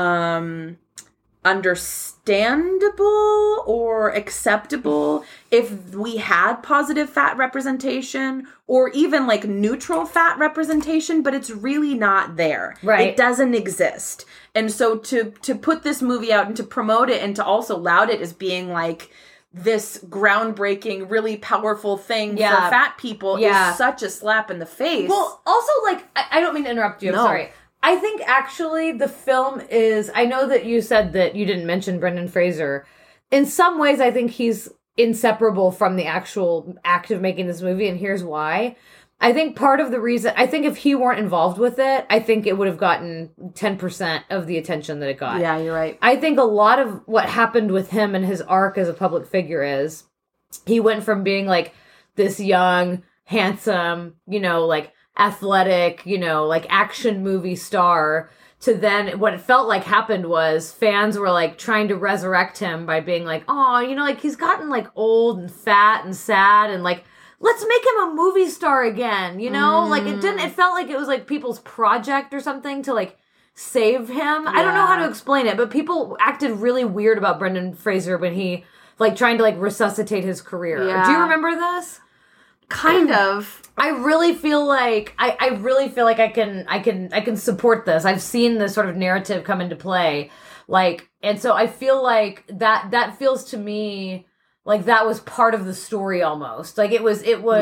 Speaker 3: understandable or acceptable if we had positive fat representation or even like neutral fat representation, but it's really not there.
Speaker 2: Right.
Speaker 3: It doesn't exist. And so to put this movie out and to promote it and to also laud it as being like this groundbreaking, really powerful thing for fat people is such a slap in the face.
Speaker 2: Well, also like, I don't mean to interrupt you. I'm sorry. I think actually the film is, I know that you said that you didn't mention Brendan Fraser. In some ways, I think he's inseparable from the actual act of making this movie, and here's why. I think part of the reason, I think if he weren't involved with it, I think it would have gotten 10% of the attention that it got.
Speaker 3: Yeah, you're right.
Speaker 2: I think a lot of what happened with him and his arc as a public figure is he went from being like this young, handsome, you know, like athletic, you know, like action movie star to then what it felt like happened was fans were like trying to resurrect him by being like, oh, you know, like he's gotten like old and fat and sad and like, let's make him a movie star again, you know? Like it felt like it was like people's project or something to like save him. Yeah. I don't know how to explain it, but people acted really weird about Brendan Fraser when he like trying to like resuscitate his career. Yeah. Do you remember this?
Speaker 3: Kind of.
Speaker 2: I really feel like I really feel like I can support this. I've seen this sort of narrative come into play, like, and so I feel like that feels to me like that was part of the story almost. Like it was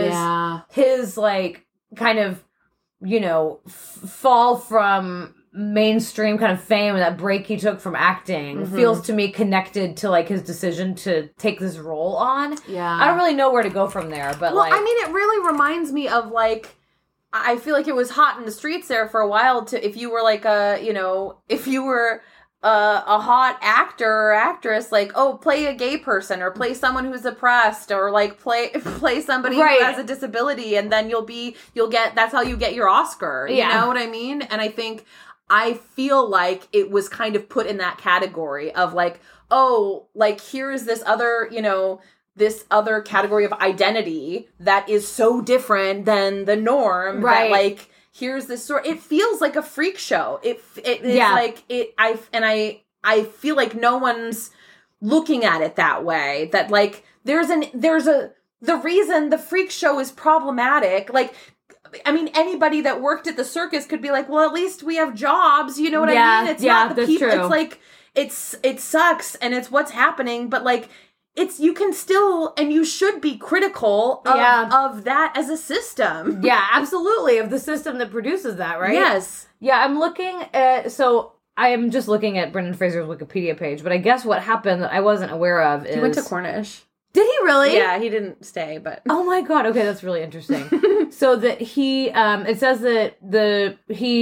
Speaker 2: his like kind of, you know, fall from mainstream kind of fame and that break he took from acting feels to me connected to like his decision to take this role on. Yeah. I don't really know where to go from there, but
Speaker 3: I mean, it really reminds me of like, I feel like it was hot in the streets there for a while to, if you were like if you were a hot actor or actress, like, oh, play a gay person or play someone who's oppressed or like play somebody who has a disability and then you'll get, that's how you get your Oscar. You know what I mean? And I feel like it was kind of put in that category of like, oh, like here's this other, you know, this other category of identity that is so different than the norm. Right. That like, here's this sort. It feels like a freak show. It is like it. I feel like no one's looking at it that way. That like the reason the freak show is problematic. Like, I mean, anybody that worked at the circus could be like, well, at least we have jobs. You know what I mean? It's not the people. True. It's like it sucks and it's what's happening. But like, you can still and you should be critical of that as a system.
Speaker 2: Yeah, absolutely. Of the system that produces that, right?
Speaker 3: Yes.
Speaker 2: Yeah, I'm looking at, so I am just looking at Brendan Fraser's Wikipedia page, but I guess what happened that I wasn't aware of is...
Speaker 3: He went to Cornish.
Speaker 2: Did he really?
Speaker 3: Yeah, he didn't stay, but...
Speaker 2: Oh my god, okay, that's really interesting. So that he, it says that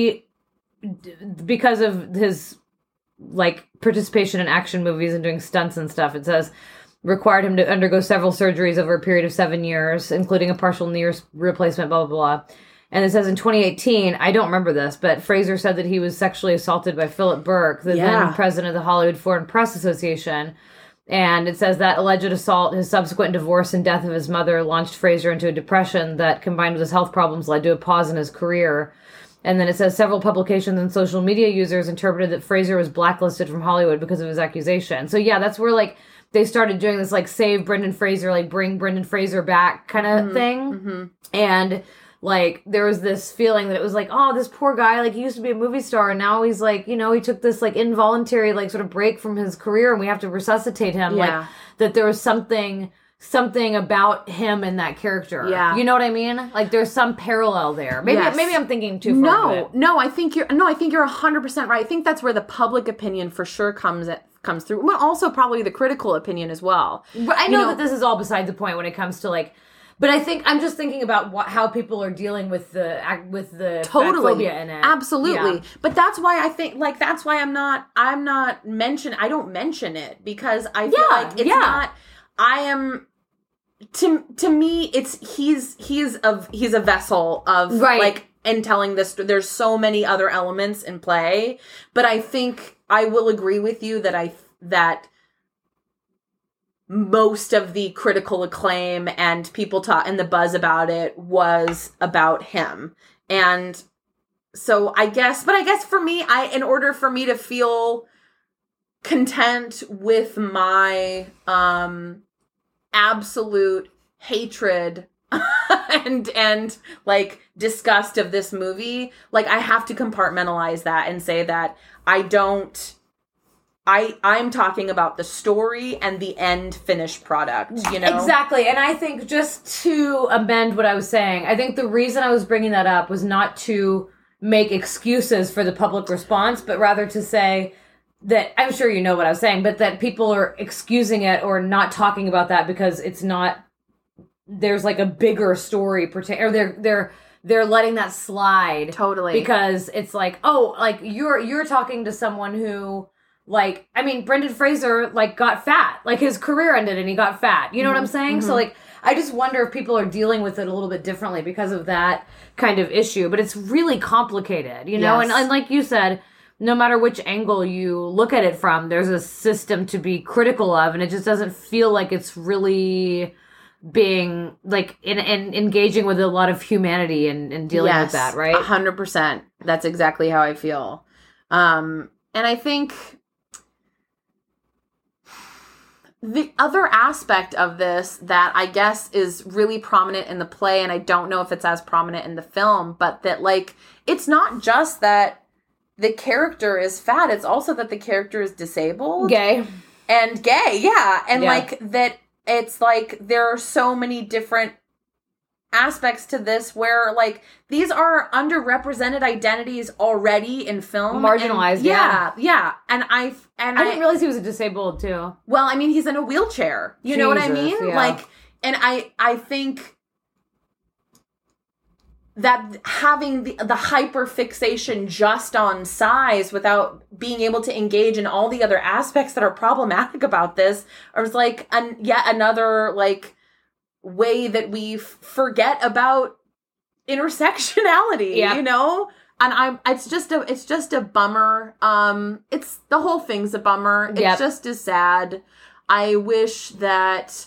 Speaker 2: because of his, like, participation in action movies and doing stunts and stuff, it says, required him to undergo several surgeries over a period of 7 years, including a partial knee replacement, blah, blah, blah. And it says in 2018, I don't remember this, but Fraser said that he was sexually assaulted by Philip Burke, the then president of the Hollywood Foreign Press Association. And it says that alleged assault, his subsequent divorce and death of his mother launched Fraser into a depression that, combined with his health problems, led to a pause in his career. And then it says several publications and social media users interpreted that Fraser was blacklisted from Hollywood because of his accusation. So yeah, that's where like they started doing this like save Brendan Fraser, like bring Brendan Fraser back kind of thing. And like there was this feeling that it was like, oh, this poor guy, like he used to be a movie star and now he's like, you know, he took this like involuntary like sort of break from his career and we have to resuscitate him. Like that there was something about him and that character. Yeah. You know what I mean? Like there's some parallel there. Maybe I'm thinking too far.
Speaker 3: No, I think you're 100% right. I think that's where the public opinion for sure comes through. Well, also probably the critical opinion as well.
Speaker 2: But I know that this is all beside the point when it comes to like, but I think I'm just thinking about how people are dealing with the phobia in it.
Speaker 3: Absolutely. Yeah. But that's why I think like that's why I don't mention it because I feel like it's not. I am. To me, it's he's a vessel of like in telling this. There's so many other elements in play, but I think I will agree with you that most of the critical acclaim and people and the buzz about it was about him, and so I guess for me, in order for me to feel content with my absolute hatred and like disgust of this movie, like I have to compartmentalize that and say that I'm talking about the story and the end finished product, you know?
Speaker 2: Exactly. And I think just to amend what I was saying, I think the reason I was bringing that up was not to make excuses for the public response, but rather to say that, I'm sure you know what I was saying, but that people are excusing it or not talking about that because it's not, there's like a bigger story, or they're letting that slide.
Speaker 3: Totally.
Speaker 2: Because it's like, oh, like you're talking to someone who, like, I mean, Brendan Fraser, like, got fat. Like, his career ended and he got fat. You know what I'm saying? So, like, I just wonder if people are dealing with it a little bit differently because of that kind of issue. But it's really complicated, you know? And like you said, no matter which angle you look at it from, there's a system to be critical of, and it just doesn't feel like it's really being, like, in engaging with a lot of humanity and dealing with that, right?
Speaker 3: 100%. That's exactly how I feel. And I think the other aspect of this that I guess is really prominent in the play, and I don't know if it's as prominent in the film, but that, like, it's not just that the character is fat, it's also that the character is disabled.
Speaker 2: Gay,
Speaker 3: yeah. And, like, that it's, like, there are so many different aspects to this where, like, these are underrepresented identities already in film.
Speaker 2: Marginalized,
Speaker 3: yeah. And I
Speaker 2: didn't realize he was disabled, too.
Speaker 3: Well, I mean, he's in a wheelchair. You know what I mean?
Speaker 2: Yeah.
Speaker 3: Like, and I think that having the hyper fixation just on size without being able to engage in all the other aspects that are problematic about this is like yet another like way that we forget about intersectionality, you know? And it's just a bummer. It's the whole thing's a bummer. It's just as sad. I wish that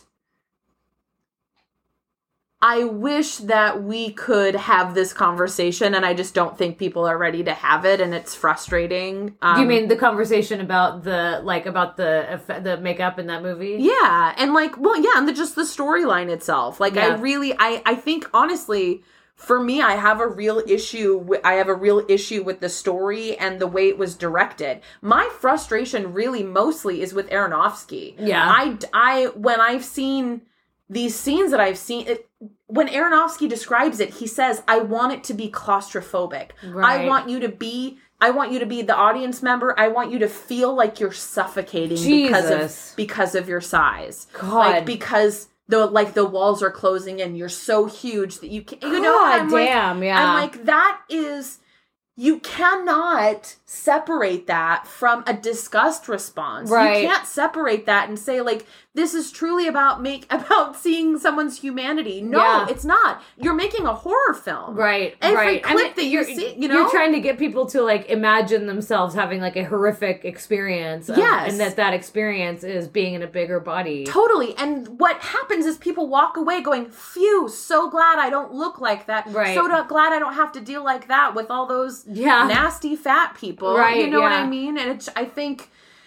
Speaker 3: we could have this conversation, and I just don't think people are ready to have it, and it's frustrating.
Speaker 2: Do you mean the conversation about the makeup in that movie?
Speaker 3: Yeah, and like, well, yeah, and just the storyline itself. Like, I think honestly, for me, I have a real issue with the story and the way it was directed. My frustration really mostly is with Aronofsky.
Speaker 2: Yeah,
Speaker 3: when I've seen these scenes that I've seen, when Aronofsky describes it, he says, I want it to be claustrophobic. Right. I want you to be the audience member. I want you to feel like you're suffocating because of your size.
Speaker 2: God.
Speaker 3: Like, because the walls are closing in. You're so huge that you can't, you know, I'm like, that is, you cannot separate that from a disgust response.
Speaker 2: Right.
Speaker 3: You can't separate that and say, like, this is truly about seeing someone's humanity. No,
Speaker 2: Yeah.
Speaker 3: it's not. You're making a horror film.
Speaker 2: Right.
Speaker 3: Every
Speaker 2: right.
Speaker 3: clip that you see, you know?
Speaker 2: You're trying to get people to, like, imagine themselves having, like, a horrific experience.
Speaker 3: Yes.
Speaker 2: And that experience is being in a bigger body.
Speaker 3: Totally. And what happens is people walk away going, phew, so glad I don't look like that.
Speaker 2: Right.
Speaker 3: So glad I don't have to deal like that with all those nasty fat people.
Speaker 2: Right.
Speaker 3: You know what I
Speaker 2: yeah.
Speaker 3: mean? And I think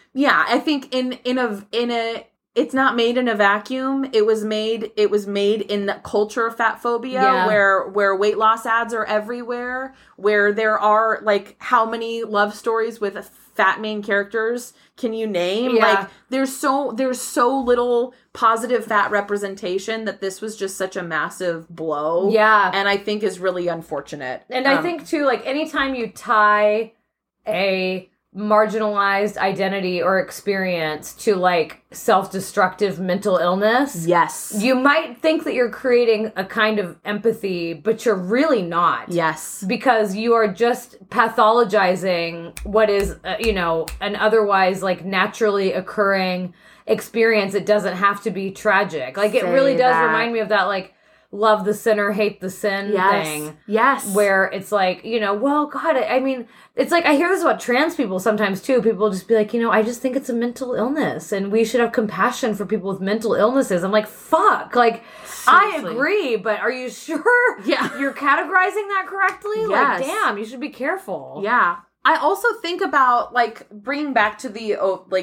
Speaker 3: in a it's not made in a vacuum. It was made in the culture of fat phobia,
Speaker 2: Yeah.
Speaker 3: where weight loss ads are everywhere, where there are, like, how many love stories with fat main characters can you name?
Speaker 2: Yeah.
Speaker 3: Like, there's so little positive fat representation that this was just such a massive blow.
Speaker 2: Yeah.
Speaker 3: And I think is really unfortunate.
Speaker 2: And I think, too, like, anytime you tie a marginalized identity or experience to, like, self-destructive mental illness,
Speaker 3: yes,
Speaker 2: you might think that you're creating a kind of empathy, but you're really not.
Speaker 3: yes,
Speaker 2: Because you are just pathologizing what is, an otherwise, like, naturally occurring experience. It doesn't have to be tragic. Like, it
Speaker 3: Say
Speaker 2: really does
Speaker 3: that.
Speaker 2: remind me of that, like, love the sinner, hate the sin thing.
Speaker 3: Yes.
Speaker 2: Where it's like, well, God, I mean, it's like, I hear this about trans people sometimes too. People just be like, I just think it's a mental illness and we should have compassion for people with mental illnesses. I'm like, fuck. Like,
Speaker 3: Seriously.
Speaker 2: I agree, but are you sure
Speaker 3: Yeah.
Speaker 2: you're categorizing that correctly?
Speaker 3: Yes.
Speaker 2: Like, damn, you should be careful.
Speaker 3: Yeah. I also think about, like, bringing back to the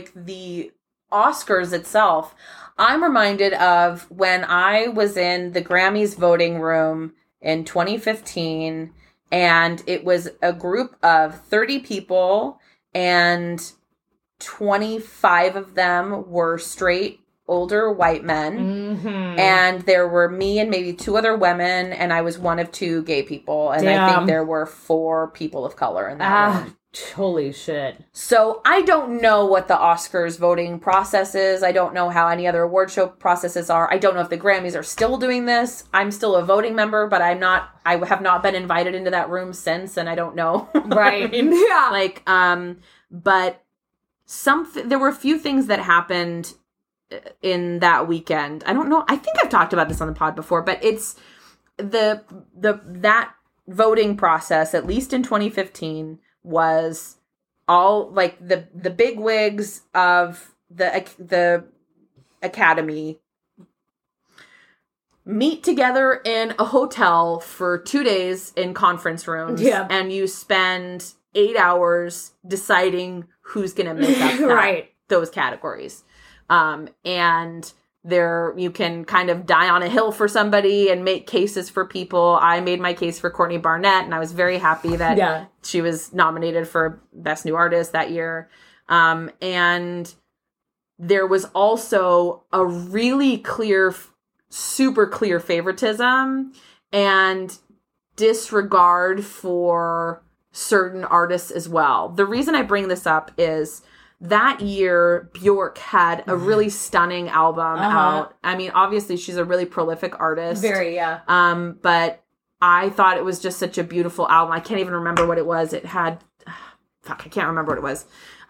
Speaker 3: Oscars itself. I'm reminded of when I was in the Grammys voting room in 2015, and it was a group of 30 people, and 25 of them were straight, older white men.
Speaker 2: Mm-hmm.
Speaker 3: And there were me and maybe 2 other women, and I was one of 2 gay people. And I
Speaker 2: Damn.
Speaker 3: think there were 4 people of color in that room.
Speaker 2: Holy shit.
Speaker 3: So I don't know what the Oscars voting process is. I don't know how any other award show processes are. I don't know if the Grammys are still doing this. I'm still a voting member, but I have not been invited into that room since, and I don't know.
Speaker 2: Right.
Speaker 3: Yeah. Like, but there were a few things that happened in that weekend. I don't know. I think I've talked about this on the pod before, but it's that voting process, at least in 2015, was all, like, the big wigs of the Academy meet together in a hotel for 2 days in conference rooms.
Speaker 2: Yeah.
Speaker 3: And you spend 8 hours deciding who's going to make up
Speaker 2: Right.
Speaker 3: those categories. And there, you can kind of die on a hill for somebody and make cases for people. I made my case for Courtney Barnett, and I was very happy that she was nominated for Best New Artist that year. And there was also a really clear, super clear favoritism and disregard for certain artists as well. The reason I bring this up is that year, Bjork had a really stunning album out. I mean, obviously, she's a really prolific artist.
Speaker 2: Very, yeah.
Speaker 3: But I thought it was just such a beautiful album. I can't even remember what it was. It had... I can't remember what it was.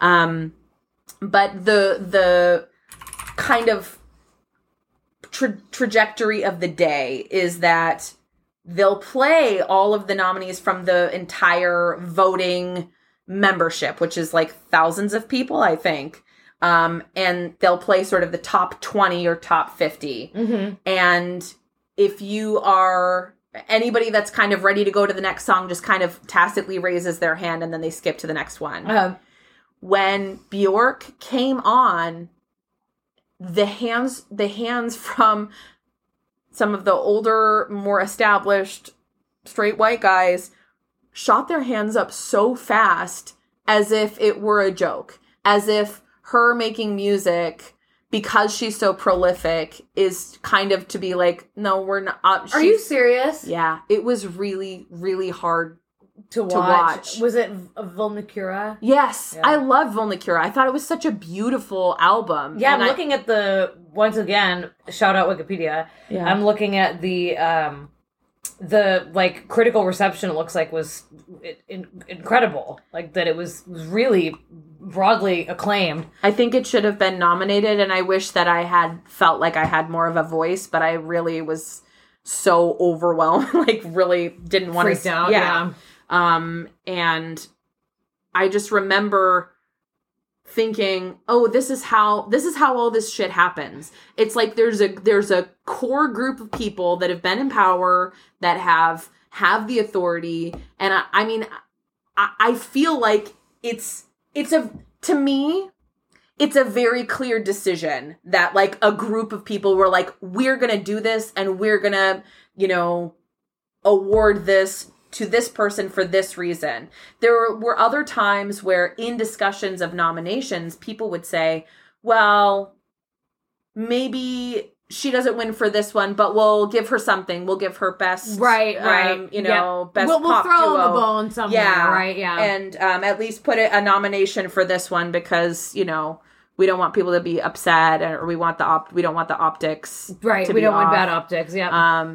Speaker 3: But the kind of trajectory of the day is that they'll play all of the nominees from the entire voting membership, which is like thousands of people, I think. And they'll play sort of the top 20 or top 50.
Speaker 2: Mm-hmm.
Speaker 3: And if you are anybody that's kind of ready to go to the next song, just kind of tacitly raises their hand and then they skip to the next one. When Bjork came on, the hands from some of the older, more established straight white guys shot their hands up so fast as if it were a joke, as if her making music, because she's so prolific, is kind of to be like, no, we're not.
Speaker 2: Are you serious?
Speaker 3: Yeah, it was really, really hard
Speaker 2: to watch. Was it Vulnicura?
Speaker 3: Yes,
Speaker 2: Yeah.
Speaker 3: I love Vulnicura. I thought it was such a beautiful album.
Speaker 2: Yeah,
Speaker 3: And
Speaker 2: I'm looking at the, once again, shout out Wikipedia.
Speaker 3: Yeah.
Speaker 2: I'm looking at the the like critical reception, it looks like, was incredible. Like that it was really broadly acclaimed.
Speaker 3: I think it should have been nominated, and I wish that I had felt like I had more of a voice, but I really was so overwhelmed, like really didn't want to.
Speaker 2: Freaked out, yeah.
Speaker 3: And I just remember thinking, oh, this is how all this shit happens. It's like there's a core group of people that have been in power, that have the authority, and I mean, I feel like it's to me, it's a very clear decision that like a group of people were like, we're gonna do this, and we're gonna, award this to this person for this reason. There were other times where in discussions of nominations, people would say, well, maybe she doesn't win for this one, but we'll give her something. We'll give her best,
Speaker 2: right.
Speaker 3: Best
Speaker 2: We'll
Speaker 3: pop
Speaker 2: throw
Speaker 3: duo.
Speaker 2: in the bone somewhere, right? Yeah.
Speaker 3: And at least put a nomination for this one because, we don't want people to be upset, or we don't want the optics.
Speaker 2: Right. We don't want bad optics. Yeah.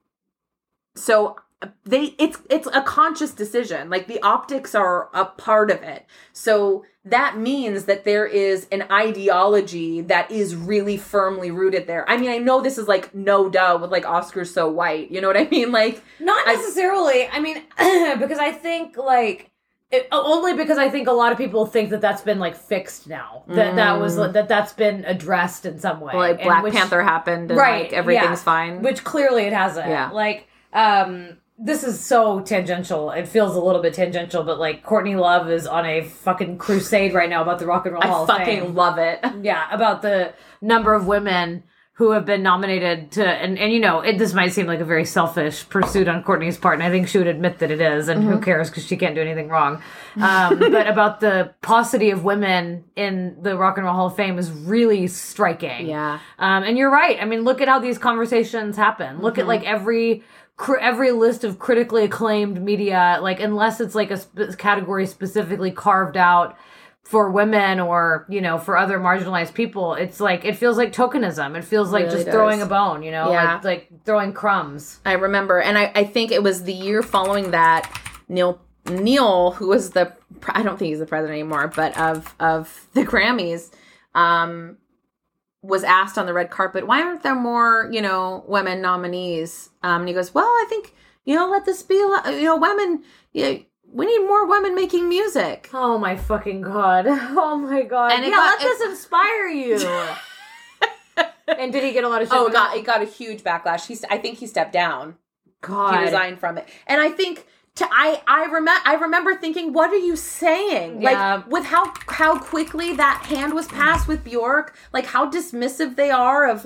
Speaker 3: So it's a conscious decision. Like the optics are a part of it. So that means that there is an ideology that is really firmly rooted there. I mean, I know this is like no duh with like Oscars So White. You know what I mean? Like
Speaker 2: not necessarily. I mean, because I think like only because I think a lot of people think that that's been like fixed now. That's been addressed in some way.
Speaker 3: Like Black Panther happened and like everything's fine.
Speaker 2: Which clearly it hasn't.
Speaker 3: Yeah.
Speaker 2: Like this is so tangential. It feels a little bit tangential, but like Courtney Love is on a fucking crusade right now about the Rock and Roll Hall of Fame.
Speaker 3: I fucking love it.
Speaker 2: Yeah, about the number of women who have been nominated to, and this might seem like a very selfish pursuit on Courtney's part, and I think she would admit that it is, and who cares because she can't do anything wrong. But about the paucity of women in the Rock and Roll Hall of Fame is really striking.
Speaker 3: Yeah.
Speaker 2: And you're right. I mean, look at how these conversations happen. Look at like every list of critically acclaimed media, like unless it's like a category specifically carved out for women or, for other marginalized people, it's like, it feels like tokenism. It feels like just throwing a bone,
Speaker 3: Yeah.
Speaker 2: like throwing crumbs.
Speaker 3: I remember. And I think it was the year following that Neil, who was I don't think he's the president anymore, but of the Grammys, was asked on the red carpet, why aren't there more, women nominees? And he goes, well, I think, let this be, women, we need more women making music.
Speaker 2: Oh my fucking God. Oh my God. And let this inspire you. And did he get a lot of shit?
Speaker 3: Oh, it got a huge backlash. I think he stepped down.
Speaker 2: God.
Speaker 3: He resigned from it. And I think I remember thinking, what are you saying?
Speaker 2: Yeah.
Speaker 3: Like with how quickly that hand was passed with Bjork, like how dismissive they are of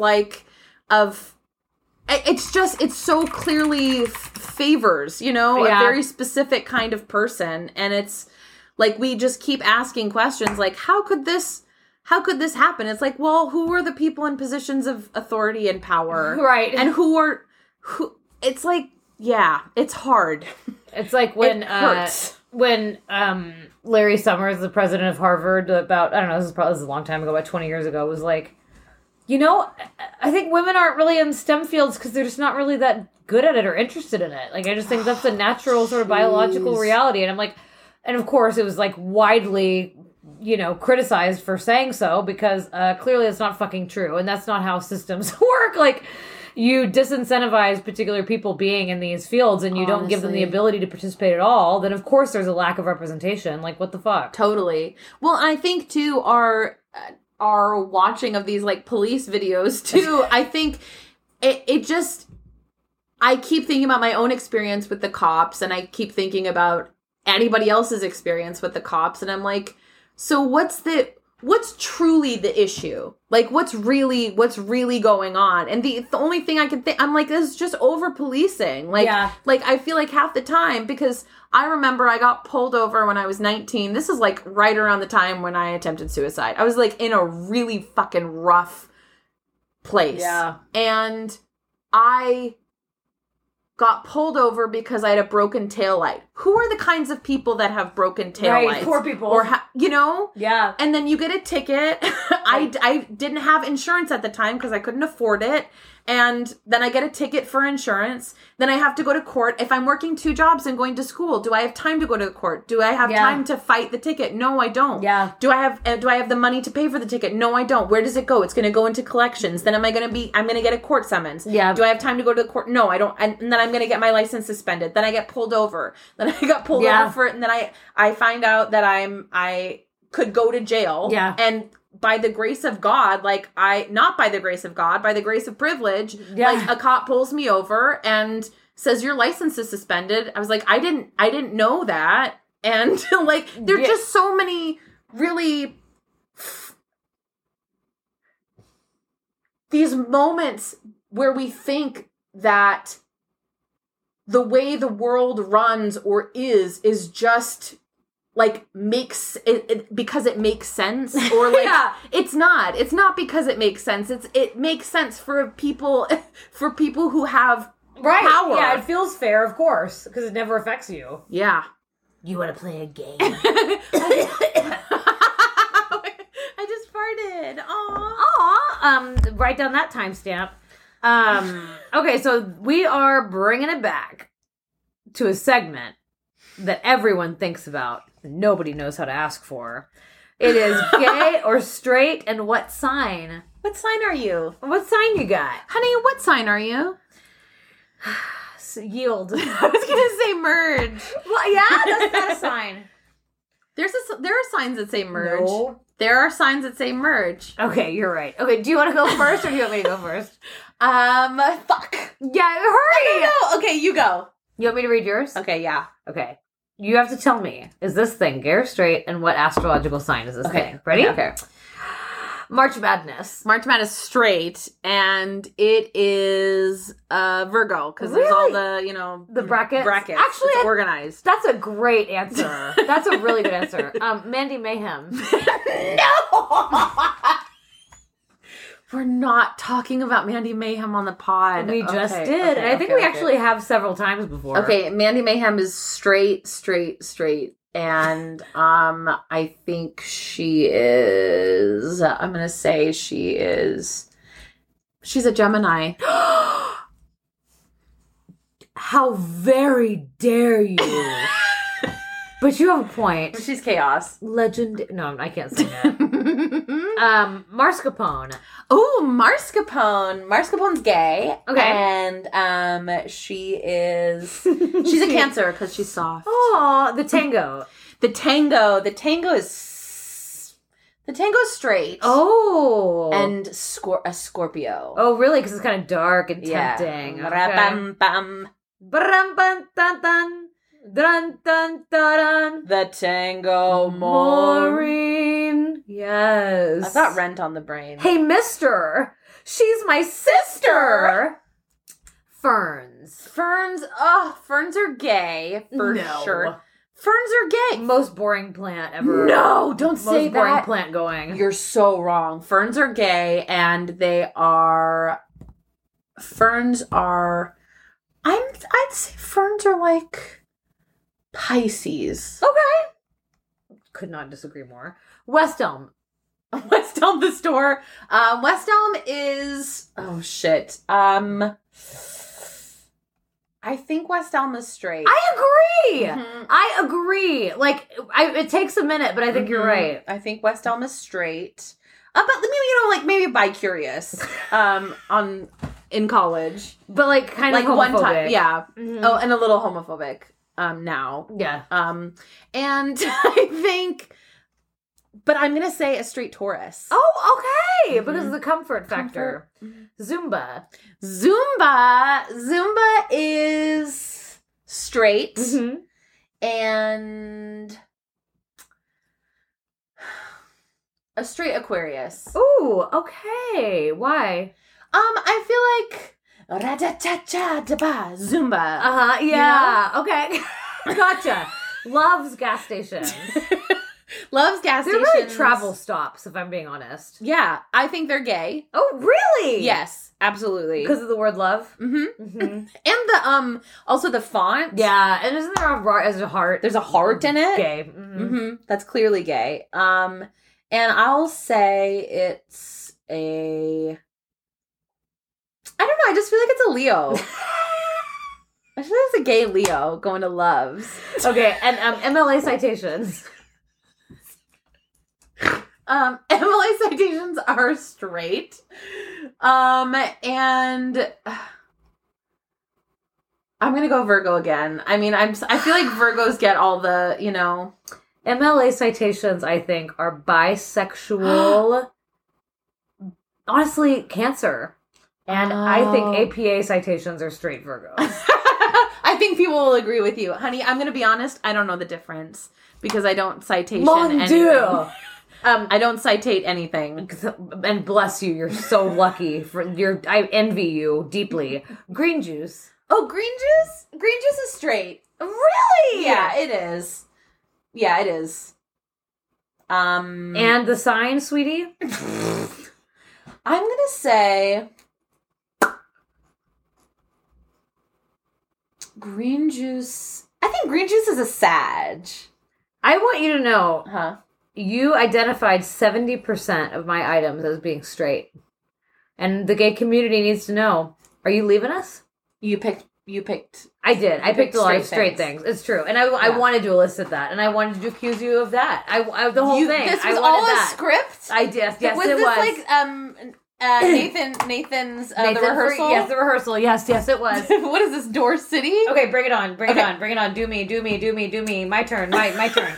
Speaker 3: it's so clearly favors, a very specific kind of person. And it's like, we just keep asking questions like, how could this happen? It's like, well, who are the people in positions of authority and power?
Speaker 2: Right.
Speaker 3: And who it's like, yeah, it's hard.
Speaker 2: It's like when,
Speaker 3: it hurts.
Speaker 2: When Larry Summers, the president of Harvard, about, I don't know, this is a long time ago, about 20 years ago, was like, I think women aren't really in STEM fields because they're just not really that good at it or interested in it. Like, I just think that's a natural sort of biological reality. And I'm like, and of course it was like widely, criticized for saying so because clearly it's not fucking true. And that's not how systems work. Like, you disincentivize particular people being in these fields and you don't give them the ability to participate at all, then of course there's a lack of representation. Like, what the fuck?
Speaker 3: Totally. Well, I think too, our watching of these like police videos too, I think it just, I keep thinking about my own experience with the cops and I keep thinking about anybody else's experience with the cops. And I'm like, so what's truly the issue? Like, what's really going on? And the only thing I can think, I'm like, this is just over policing. Like, like I feel like half the time, because I remember I got pulled over when I was 19. This is like right around the time when I attempted suicide. I was like in a really fucking rough place. Yeah. And I got pulled over because I had a broken taillight. Who are the kinds of people that have broken taillights?
Speaker 2: Right, poor people.
Speaker 3: Or,
Speaker 2: Yeah.
Speaker 3: And then you get a ticket. I didn't have insurance at the time because I couldn't afford it. And then I get a ticket for insurance. Then I have to go to court. If I'm working 2 jobs and going to school, do I have time to go to the court? Do I have time to fight the ticket? No, I don't.
Speaker 2: Yeah.
Speaker 3: Do I have the money to pay for the ticket? No, I don't. Where does it go? It's going to go into collections. Then I'm going to get a court summons.
Speaker 2: Yeah.
Speaker 3: Do I have time to go to the court? No, I don't. And then I'm going to get my license suspended. Then I get pulled over. Then I got pulled over for it. And then I find out that I could go to jail.
Speaker 2: Yeah.
Speaker 3: And by the grace of God, not by the grace of God, by the grace of privilege, like a cop pulls me over and says your license is suspended. I was like, I didn't know that. And like, there are just so many really these moments where we think that the way the world runs or is just like makes it because it makes sense, or like it's not because it makes sense. It makes sense for people who have power.
Speaker 2: Yeah, it feels fair, of course, because it never affects you.
Speaker 3: Yeah.
Speaker 2: You want to play a game?
Speaker 3: I just farted.
Speaker 2: Aw. Write down that timestamp. Okay, so we are bringing it back to a segment that everyone thinks about. Nobody knows how to ask for. It is gay or straight, and what sign?
Speaker 3: What sign are you?
Speaker 2: What sign you got?
Speaker 3: Honey, what sign are you?
Speaker 2: Yield.
Speaker 3: I was gonna say merge.
Speaker 2: Well, yeah, that's not a sign.
Speaker 3: There are signs that say merge.
Speaker 2: No.
Speaker 3: There are signs that say merge.
Speaker 2: Okay, you're right. Okay, do you want to go first, or do you want me to go first?
Speaker 3: Fuck.
Speaker 2: Yeah, hurry!
Speaker 3: No. Okay, you go.
Speaker 2: You want me to read yours?
Speaker 3: Okay, yeah.
Speaker 2: Okay. You have to tell me, is this thing gay or straight, and what astrological sign is this thing? Ready?
Speaker 3: Okay.
Speaker 2: March Madness.
Speaker 3: March Madness straight, and it is Virgo, because there's all the,
Speaker 2: the brackets.
Speaker 3: Actually, it's organized.
Speaker 2: That's a great answer. That's a really good answer. Mandy Mayhem.
Speaker 3: No! We're not talking about Mandy Mayhem on the pod.
Speaker 2: We just did. And I think we actually have several times before.
Speaker 3: Okay, Mandy Mayhem is straight. And I think she is, I'm going to say she's a Gemini.
Speaker 2: How very dare you. But you have a point.
Speaker 3: She's chaos.
Speaker 2: Legend. No, I can't say that. Mascarpone.
Speaker 3: Oh, Mascarpone. Mascarpone's gay.
Speaker 2: Okay.
Speaker 3: And she's a Cancer because she's soft.
Speaker 2: Oh, the Tango.
Speaker 3: The Tango is straight.
Speaker 2: Oh.
Speaker 3: And a Scorpio.
Speaker 2: Oh, really? Because it's kind of dark and tempting.
Speaker 3: Yeah.
Speaker 2: Okay.
Speaker 3: Bam, bam.
Speaker 2: Bram, bam, dun, dun. Dun, dun, dun, dun.
Speaker 3: The Tango
Speaker 2: Maureen. Yes.
Speaker 3: I thought Rent on the Brain.
Speaker 2: Hey, mister. She's my sister. Ferns.
Speaker 3: Ferns are gay for sure. Ferns are gay.
Speaker 2: Most boring plant ever.
Speaker 3: No, don't say
Speaker 2: Most boring
Speaker 3: that.
Speaker 2: plant going.
Speaker 3: You're so wrong. Ferns are gay, and I'd say ferns are like Pisces.
Speaker 2: Okay. Could not disagree more. West Elm.
Speaker 3: West Elm the store. West Elm is I think West Elm is straight.
Speaker 2: I agree.
Speaker 3: Mm-hmm.
Speaker 2: I agree. Like, it takes a minute, but I think you're right.
Speaker 3: I think West Elm is straight. But maybe bi-curious. In college,
Speaker 2: but like kind of
Speaker 3: like one
Speaker 2: homophobic.
Speaker 3: time, yeah.
Speaker 2: Mm-hmm.
Speaker 3: Oh, and a little homophobic. Now,
Speaker 2: yeah.
Speaker 3: And I think, but I'm gonna say a straight Taurus.
Speaker 2: Oh, okay. Because of the comfort factor. Zumba.
Speaker 3: Zumba is straight, and a straight Aquarius.
Speaker 2: Ooh, okay. Why?
Speaker 3: I feel like Zumba.
Speaker 2: Yeah. You know? Okay. Gotcha. Loves gas stations.
Speaker 3: Loves gas
Speaker 2: They're
Speaker 3: stations.
Speaker 2: really travel stops, if I'm being honest.
Speaker 3: Yeah, I think they're gay.
Speaker 2: Oh, really?
Speaker 3: Yes, absolutely.
Speaker 2: Because of the word love?
Speaker 3: Mm-hmm. And the also the font.
Speaker 2: Yeah, and isn't there a heart?
Speaker 3: There's a heart in it.
Speaker 2: Gay.
Speaker 3: That's clearly gay. And I'll say it's a, I don't know. I just feel like it's a Leo. I feel like it's a gay Leo going to Loves.
Speaker 2: Okay, and MLA citations.
Speaker 3: MLA citations are straight. And I'm gonna go Virgo again. I mean, I feel like Virgos get all the,
Speaker 2: MLA citations, I think, are bisexual. Honestly, Cancer. And I think APA citations are straight Virgos.
Speaker 3: I think people will agree with you. Honey, I'm gonna be honest, I don't know the difference. Because I don't citation anything. I don't citate anything.
Speaker 2: And bless you, you're so lucky. I envy you deeply. Green juice.
Speaker 3: Oh, green juice? Green juice is straight.
Speaker 2: Really?
Speaker 3: Yeah, it is. Yeah, it is.
Speaker 2: And the sign, sweetie?
Speaker 3: I'm gonna say green juice. I think green juice is a Sag.
Speaker 2: I want you to know,
Speaker 3: Huh?
Speaker 2: you identified 70% of my items as being straight. And the gay community needs to know, are you leaving us?
Speaker 3: You picked.
Speaker 2: I did. I picked a lot of
Speaker 3: straight
Speaker 2: straight things. It's true. And I wanted to elicit that. And I wanted to accuse you of that. The whole thing.
Speaker 3: This
Speaker 2: I
Speaker 3: was
Speaker 2: wanted
Speaker 3: all
Speaker 2: that.
Speaker 3: a script?
Speaker 2: I did. Yes,
Speaker 3: was
Speaker 2: it
Speaker 3: this
Speaker 2: was.
Speaker 3: like Nathan's the rehearsal?
Speaker 2: Yes, the rehearsal. Yes, it was.
Speaker 3: What is this, Door City?
Speaker 2: Okay, bring it on. Bring it on. Do me. My turn. My turn.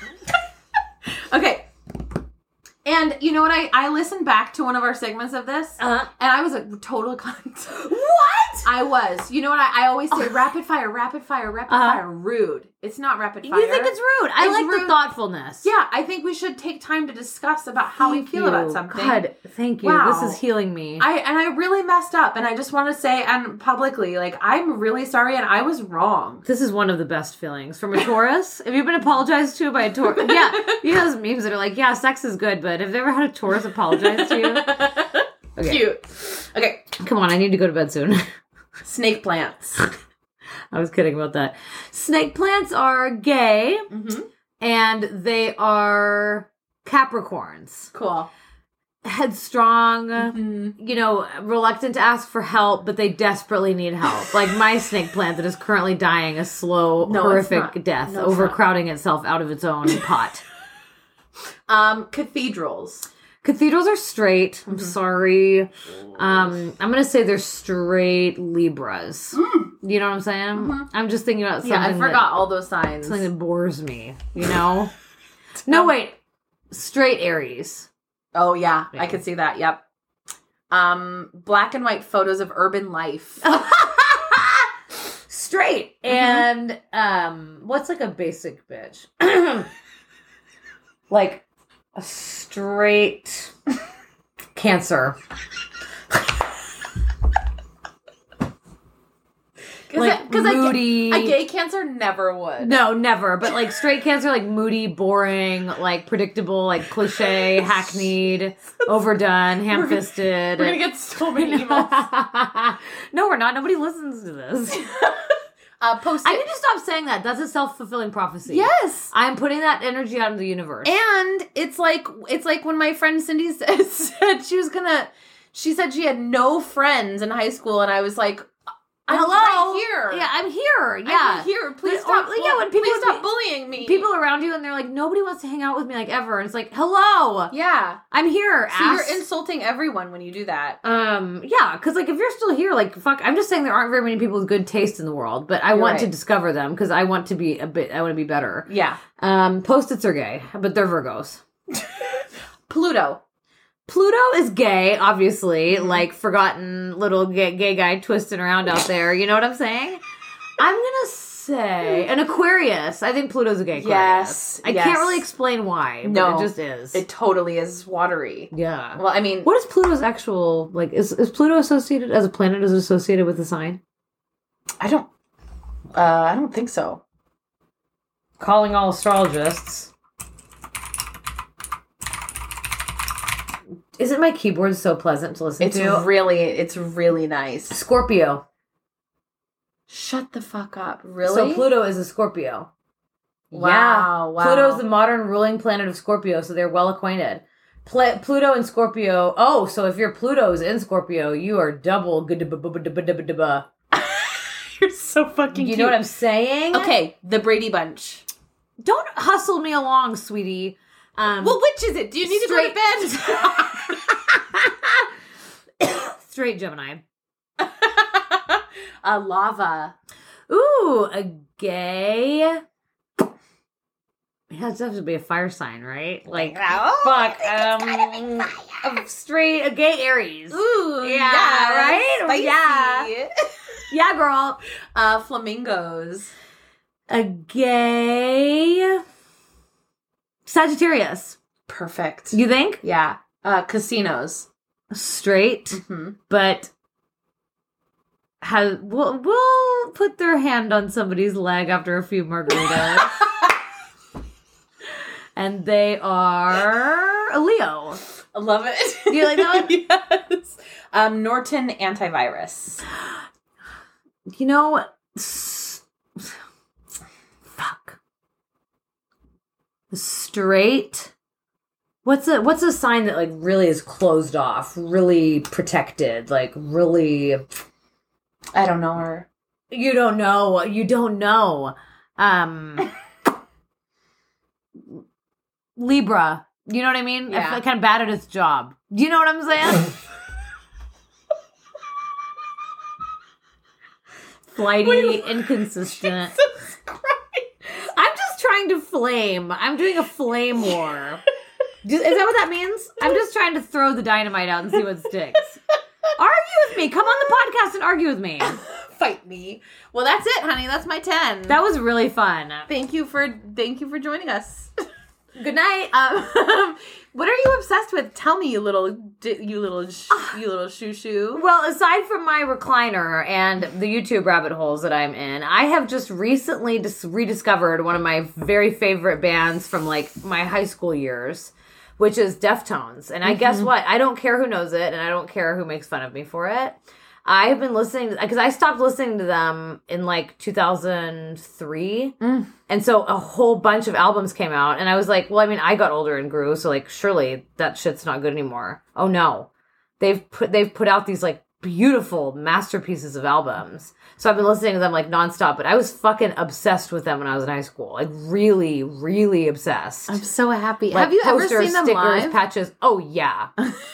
Speaker 3: Okay. And you know what? I listened back to one of our segments of this, and I was a total cunt.
Speaker 2: What?
Speaker 3: I was. You know what? I always say rapid fire, rude. It's not rapid fire.
Speaker 2: You think it's rude? I like
Speaker 3: rude.
Speaker 2: the thoughtfulness.
Speaker 3: Yeah, I think we should take time to discuss about how we feel about something.
Speaker 2: God, thank you.
Speaker 3: Wow.
Speaker 2: This is healing me.
Speaker 3: I really messed up, and I just want to say, and publicly, like, I'm really sorry, and I was wrong.
Speaker 2: This is one of the best feelings from a Taurus. Have you been apologized to by a Taurus? Yeah, you know those memes that are like, yeah, sex is good, but have you ever had a Taurus apologize to you? Okay.
Speaker 3: Cute. Okay.
Speaker 2: Come on, I need to go to bed soon.
Speaker 3: Snake plants.
Speaker 2: I was kidding about that. Snake plants are gay, and they are Capricorns.
Speaker 3: Cool.
Speaker 2: Headstrong, reluctant to ask for help, but they desperately need help. Like my snake plant that is currently dying a slow, horrific death, overcrowding itself out of its own pot.
Speaker 3: Cathedrals.
Speaker 2: Cathedrals are straight. I'm sorry. I'm going to say they're straight Libras. You know what I'm saying? I'm just thinking about something.
Speaker 3: Yeah, I forgot all those signs.
Speaker 2: Something that bores me, No, wait. Straight Aries.
Speaker 3: Oh, yeah. I could see that. Yep. Black and white photos of urban life.
Speaker 2: Straight. And what's like a basic bitch? Like a straight Cancer. Because
Speaker 3: moody. A gay Cancer never would.
Speaker 2: No, never. But like straight Cancer, like moody, boring, like predictable, like cliche, hackneyed, overdone, ham-fisted.
Speaker 3: We're gonna get so many emails.
Speaker 2: No, we're not. Nobody listens to this. I need to stop saying that. That's a self-fulfilling prophecy.
Speaker 3: Yes.
Speaker 2: I'm putting that energy out into the universe.
Speaker 3: And it's like when my friend Cindy said she said she had no friends in high school, and I was like,
Speaker 2: hello,
Speaker 3: right here.
Speaker 2: Yeah, I'm here. Yeah,
Speaker 3: I'm here. Please stop.
Speaker 2: When people
Speaker 3: stop bullying me.
Speaker 2: People around you, and they're like, nobody wants to hang out with me, like ever. And it's like, hello.
Speaker 3: Yeah,
Speaker 2: I'm here.
Speaker 3: So you're insulting everyone when you do that.
Speaker 2: Yeah, because like if you're still here, like fuck. I'm just saying there aren't very many people with good taste in the world, but I want to discover them because I want to be I want to be better.
Speaker 3: Yeah.
Speaker 2: Post-its are gay, but they're Virgos.
Speaker 3: Pluto
Speaker 2: is gay, obviously, like forgotten little gay guy twisting around out there. You know what I'm saying? I'm gonna say an Aquarius. I think Pluto's a gay Aquarius.
Speaker 3: Yes.
Speaker 2: I can't really explain why, but it just is.
Speaker 3: It totally is watery.
Speaker 2: Yeah.
Speaker 3: Well, I mean,
Speaker 2: what is Pluto's actual, like, is Pluto associated as a planet? Is it associated with the sign?
Speaker 3: I don't think so.
Speaker 2: Calling all astrologists. Isn't my keyboard so pleasant to listen to?
Speaker 3: It's really nice.
Speaker 2: Scorpio.
Speaker 3: Shut the fuck up. Really?
Speaker 2: So Pluto is a Scorpio.
Speaker 3: Wow.
Speaker 2: Pluto is the modern ruling planet of Scorpio, so they're well acquainted. Pluto and Scorpio. Oh, so if your Pluto's in Scorpio, you are double.
Speaker 3: You're so fucking
Speaker 2: You know what I'm saying?
Speaker 3: Okay, the Brady Bunch.
Speaker 2: Don't hustle me along, sweetie.
Speaker 3: Well, which is it? Do you need to go to bed?
Speaker 2: Straight Gemini.
Speaker 3: Lava.
Speaker 2: Ooh, a gay. It has to be a fire sign, right? Like, fuck. A gay Aries.
Speaker 3: Ooh,
Speaker 2: yeah, right?
Speaker 3: Spicy.
Speaker 2: Yeah. Yeah, girl.
Speaker 3: Flamingos.
Speaker 2: A gay Sagittarius.
Speaker 3: Perfect.
Speaker 2: You think?
Speaker 3: Yeah. Casinos.
Speaker 2: Straight,
Speaker 3: Mm-hmm.
Speaker 2: but will put their hand on somebody's leg after a few margaritas. And they are a Leo.
Speaker 3: I love it.
Speaker 2: You like that one?
Speaker 3: Yes. Norton Antivirus.
Speaker 2: You know, fuck. Straight. What's a sign that like really is closed off, really protected, like really?
Speaker 3: I don't know her.
Speaker 2: You don't know. You don't know. Libra. You know what I mean?
Speaker 3: Yeah.
Speaker 2: I feel kind of bad at its job. Do you know what I'm saying? Flighty, inconsistent.
Speaker 3: Jesus Christ.
Speaker 2: I'm just trying to flame. I'm doing a flame war. Is that what that means? I'm just trying to throw the dynamite out and see what sticks. Argue with me. Come on the podcast and argue with me.
Speaker 3: Fight me. Well, that's it, honey. That's my 10.
Speaker 2: That was really fun.
Speaker 3: Thank you for joining us.
Speaker 2: Good night.
Speaker 3: What are you obsessed with? Tell me, you little shoo.
Speaker 2: Well, aside from my recliner and the YouTube rabbit holes that I'm in, I have just recently rediscovered one of my very favorite bands from like my high school years, which is Deftones. And I guess what? I don't care who knows it, and I don't care who makes fun of me for it. I've been listening because I stopped listening to them in like 2003. And so a whole bunch of albums came out. And I was like, well, I mean, I got older and grew. So like, surely that shit's not good anymore. Oh no. They've put out these like beautiful masterpieces of albums. So I've been listening to them like nonstop. But I was fucking obsessed with them when I was in high school. Like really, really obsessed.
Speaker 3: I'm so happy.
Speaker 2: Like,
Speaker 3: have you ever
Speaker 2: posters,
Speaker 3: seen them
Speaker 2: stickers,
Speaker 3: live?
Speaker 2: patches. Oh yeah.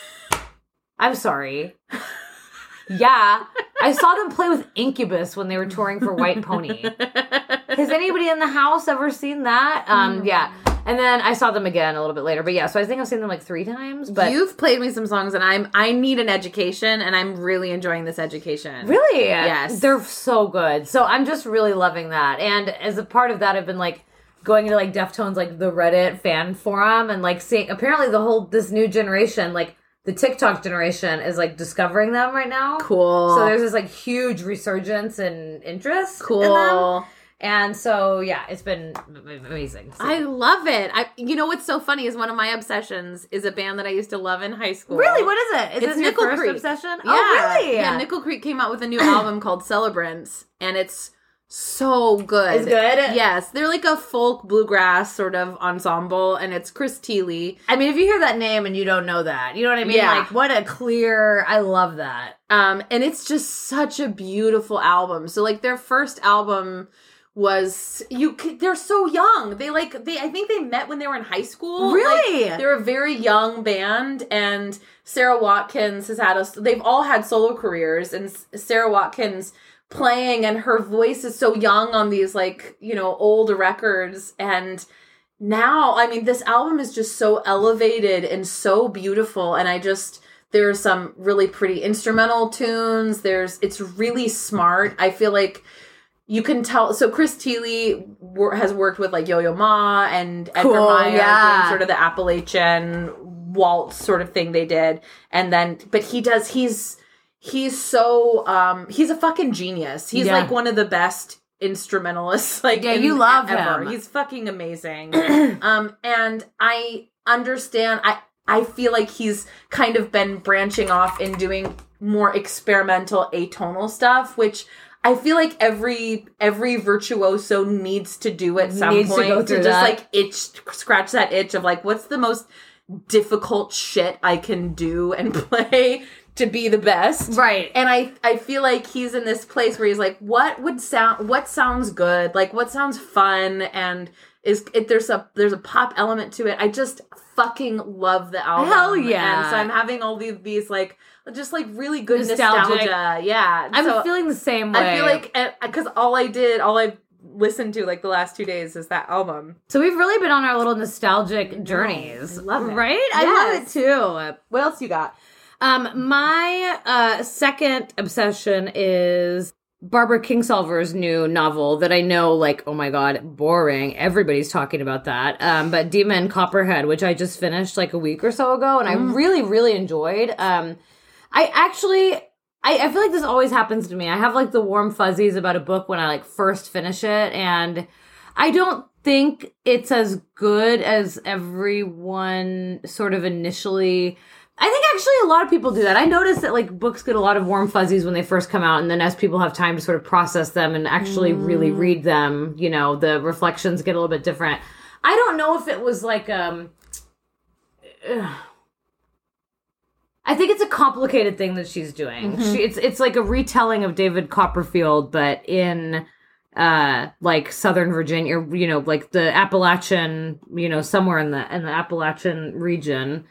Speaker 2: I'm sorry. Yeah, I saw them play with Incubus when they were touring for White Pony. Has anybody in the house ever seen that? Yeah. And then I saw them again a little bit later. But yeah, so I think I've seen them like 3 times. But
Speaker 3: You've played me some songs, and I need an education, and I'm really enjoying this education.
Speaker 2: Really?
Speaker 3: Yes.
Speaker 2: They're so good. So I'm just really loving that. And as a part of that, I've been like going into like Deftones, like the Reddit fan forum, and like seeing apparently this new generation, like the TikTok generation is like discovering them right now.
Speaker 3: Cool.
Speaker 2: So there's this like huge resurgence and interest
Speaker 3: Cool.
Speaker 2: in them. And so, yeah, it's been amazing. So.
Speaker 3: I love it. You know what's so funny is one of my obsessions is a band that I used to love in high school.
Speaker 2: Really? What is it? Is
Speaker 3: It's
Speaker 2: it your
Speaker 3: Nickel
Speaker 2: first
Speaker 3: Creek.
Speaker 2: obsession?
Speaker 3: Yeah.
Speaker 2: Oh, really?
Speaker 3: Yeah, Nickel Creek came out with a new album called Celebrants, and it's so good.
Speaker 2: It's good?
Speaker 3: Yes. They're like a folk bluegrass sort of ensemble, and it's Chris Thile.
Speaker 2: I mean, if you hear that name and you don't know that, you know what I mean?
Speaker 3: Yeah.
Speaker 2: Like, what a clear... I love that.
Speaker 3: And it's just such a beautiful album. So, like, their first album was they're so young. I think they met when they were in high school.
Speaker 2: Really?
Speaker 3: Like, they're a very young band, and Sarah Watkins they've all had solo careers, and Sarah Watkins playing, and her voice is so young on these like, you know, old records. And now, I mean, this album is just so elevated and so beautiful, and there's some really pretty instrumental tunes. It's really smart. I feel like you can tell. So Chris Thile has worked with like Yo-Yo Ma and Edgar Meyer,
Speaker 2: yeah.
Speaker 3: doing sort of the Appalachian waltz sort of thing they did. And then, but he's so, he's a fucking genius. He's like one of the best instrumentalists. Like,
Speaker 2: yeah, you love
Speaker 3: ever.
Speaker 2: him.
Speaker 3: He's fucking amazing. And I understand, I feel like he's kind of been branching off and doing more experimental atonal stuff, which I feel like every virtuoso needs to do at some point to just like scratch that itch of like, what's the most difficult shit I can do and play to be the best.
Speaker 2: Right.
Speaker 3: And I feel like he's in this place where he's like, what sounds good? Like, what sounds fun? And there's a pop element to it. I just fucking love the album.
Speaker 2: Hell yeah.
Speaker 3: And so I'm having all these like, just like really good
Speaker 2: Nostalgic.
Speaker 3: nostalgia. Yeah.
Speaker 2: I'm feeling the same way.
Speaker 3: I feel like, because all I've listened to like the last 2 days is that album.
Speaker 2: So we've really been on our little nostalgic journeys.
Speaker 3: I love it.
Speaker 2: Right?
Speaker 3: Yes.
Speaker 2: I love it too.
Speaker 3: What else you got?
Speaker 2: My second obsession is Barbara Kingsolver's new novel that I know, like, oh my god, boring. Everybody's talking about that. But Demon Copperhead, which I just finished like a week or so ago, and I really, really enjoyed. I feel like this always happens to me. I have like the warm fuzzies about a book when I like first finish it, and I don't think it's as good as everyone sort of initially. I think actually a lot of people do that. I notice that like books get a lot of warm fuzzies when they first come out, and then as people have time to sort of process them and actually really read them, you know, the reflections get a little bit different. I don't know if it was like I think it's a complicated thing that she's doing. It's like a retelling of David Copperfield, but in like Southern Virginia, or, you know, like the Appalachian, you know, somewhere in the Appalachian region.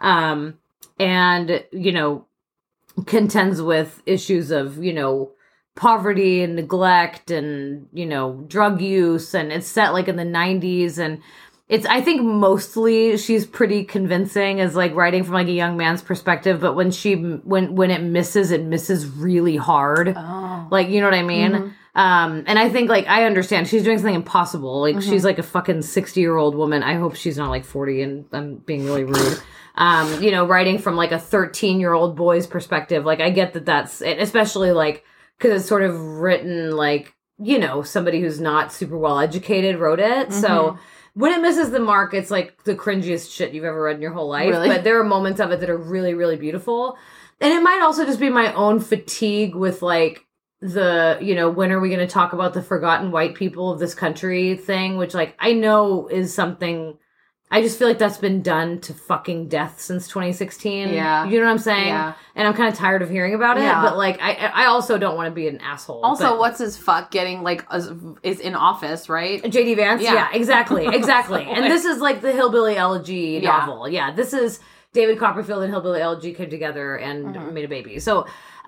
Speaker 2: And, you know, contends with issues of, you know, poverty and neglect and, you know, drug use. And it's set like in the 90s. And I think mostly she's pretty convincing as like writing from like a young man's perspective. But when it misses really hard. Oh. Like, you know what I mean? And I think like, I understand she's doing something impossible. Like she's like a fucking 60-year-old woman. I hope she's not like 40 and I'm being really rude. You know, writing from like a 13-year-old boy's perspective. Like I get that that's it, especially like, cause it's sort of written like, you know, somebody who's not super well educated wrote it. So when it misses the mark, it's like the cringiest shit you've ever read in your whole life. Really? But there are moments of it that are really, really beautiful. And it might also just be my own fatigue with like the, you know, when are we going to talk about the forgotten white people of this country thing, which like I know is something, I just feel like that's been done to fucking death since 2016. Yeah. You know what I'm saying? Yeah. And I'm kind of tired of hearing about it. Yeah. But like, I also don't want to be an asshole.
Speaker 3: Also, what's his fuck getting like, is in office, right?
Speaker 2: JD Vance? Yeah, exactly. Exactly. And this is like the Hillbilly Elegy novel. Yeah. This is David Copperfield and Hillbilly Elegy came together and made a baby. So,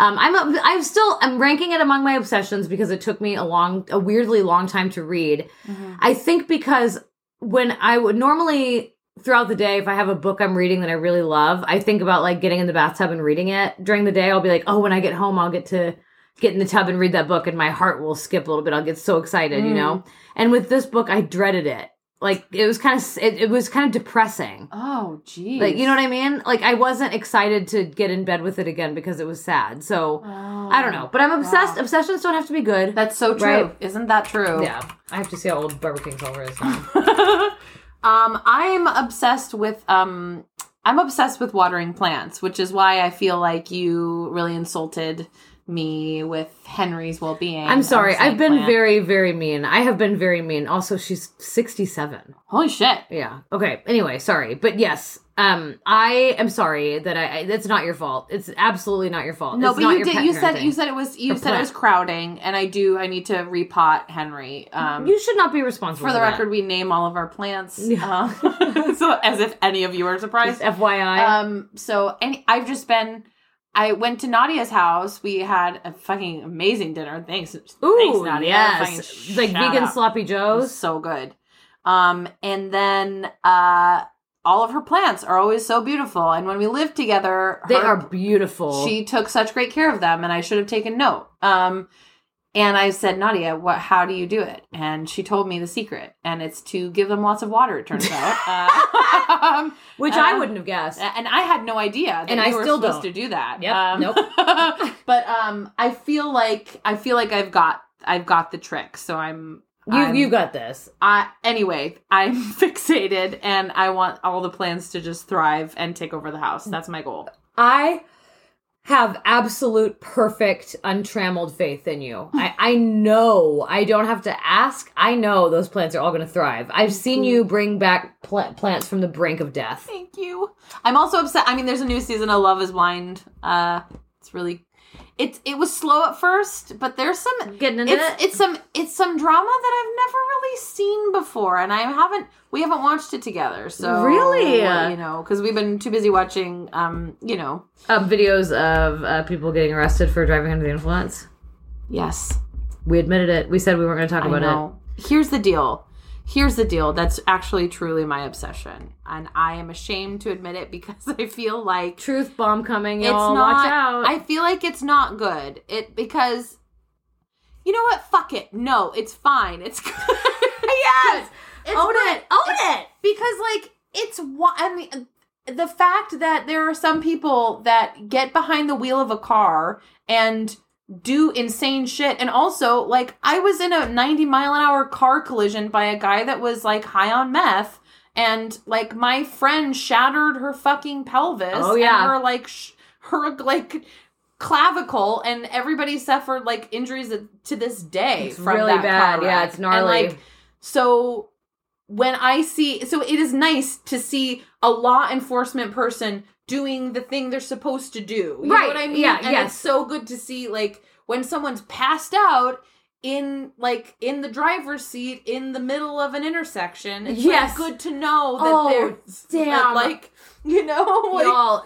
Speaker 2: I'm ranking it among my obsessions because it took me a weirdly long time to read. I think because when I would normally throughout the day, if I have a book I'm reading that I really love, I think about like getting in the bathtub and reading it. During the day, I'll be like, oh, when I get home, I'll get to get in the tub and read that book and my heart will skip a little bit. I'll get so excited, you know? And with this book, I dreaded it. Like it was kind of depressing.
Speaker 3: Oh, geez.
Speaker 2: Like, you know what I mean? Like I wasn't excited to get in bed with it again because it was sad. So I don't know, but I'm obsessed. Wow. Obsessions don't have to be good.
Speaker 3: That's so true. Right? Isn't that true?
Speaker 2: Yeah. I have to see how old Barbara Kingsolver is now.
Speaker 3: I'm obsessed with watering plants, which is why I feel like you really insulted me with Henry's well-being. I'm
Speaker 2: sorry. I've been very, very mean. I have been very mean. Also, she's 67.
Speaker 3: Holy shit.
Speaker 2: Yeah. Okay. Anyway, sorry. But yes, I am sorry that it's not your fault. It's absolutely not your fault.
Speaker 3: No,
Speaker 2: it's
Speaker 3: but
Speaker 2: not
Speaker 3: you did. You said it was crowding, and I need to repot Henry.
Speaker 2: You should not be responsible
Speaker 3: for the record. We name all of our plants, so as if any of you are surprised.
Speaker 2: Just FYI. I went to Nadia's house. We had a fucking amazing dinner. Thanks Nadia. Yes. Like vegan sloppy joes.
Speaker 3: So good. And then all of her plants are always so beautiful. And when we lived together,
Speaker 2: they are beautiful.
Speaker 3: She took such great care of them, and I should have taken note. And I said, Nadia, how do you do it? And she told me the secret, and it's to give them lots of water, it turns out.
Speaker 2: Which I wouldn't have guessed.
Speaker 3: And I had no idea that you were supposed to do that.
Speaker 2: Yep. Nope.
Speaker 3: But I feel like I've got the trick, so
Speaker 2: you got this.
Speaker 3: Anyway, I'm fixated, and I want all the plants to just thrive and take over the house. That's my goal.
Speaker 2: have absolute, perfect, untrammeled faith in you. I know. I don't have to ask. I know those plants are all going to thrive. I've seen you bring back plants from the brink of death.
Speaker 3: Thank you. I'm also upset. I mean, there's a new season of Love is Blind. It's really... It was slow at first, but there's some...
Speaker 2: Getting into it?
Speaker 3: It's some drama that I've never really seen before, and we haven't watched it together, so...
Speaker 2: Really?
Speaker 3: You know, because we've been too busy watching,
Speaker 2: videos of people getting arrested for driving under the influence.
Speaker 3: Yes.
Speaker 2: We admitted it. We said we weren't going to talk about it.
Speaker 3: Here's the deal. That's actually truly my obsession. And I am ashamed to admit it because I feel like...
Speaker 2: Truth bomb coming, y'all. Watch out.
Speaker 3: I feel like it's not good. Because... You know what? Fuck it. No, it's fine. It's good. Yes!
Speaker 2: Own it!
Speaker 3: Because, like, I mean, the fact that there are some people that get behind the wheel of a car and... do insane shit. And also, like, I was in a 90-mile-an-hour car collision by a guy that was, like, high on meth, and, like, my friend shattered her fucking pelvis.
Speaker 2: Oh, yeah.
Speaker 3: And her clavicle, and everybody suffered, like, injuries to this day
Speaker 2: it's
Speaker 3: from
Speaker 2: really
Speaker 3: that
Speaker 2: bad.
Speaker 3: car
Speaker 2: Yeah,
Speaker 3: wreck.
Speaker 2: it's gnarly.
Speaker 3: And, like, so when I see... So it is nice to see a law enforcement person doing the thing they're supposed to do. You know what I mean?
Speaker 2: Yeah,
Speaker 3: and
Speaker 2: yes.
Speaker 3: it's so good to see, like, when someone's passed out in the driver's seat in the middle of an intersection. It's
Speaker 2: yes.
Speaker 3: good to know that
Speaker 2: damn.
Speaker 3: like, you know, like,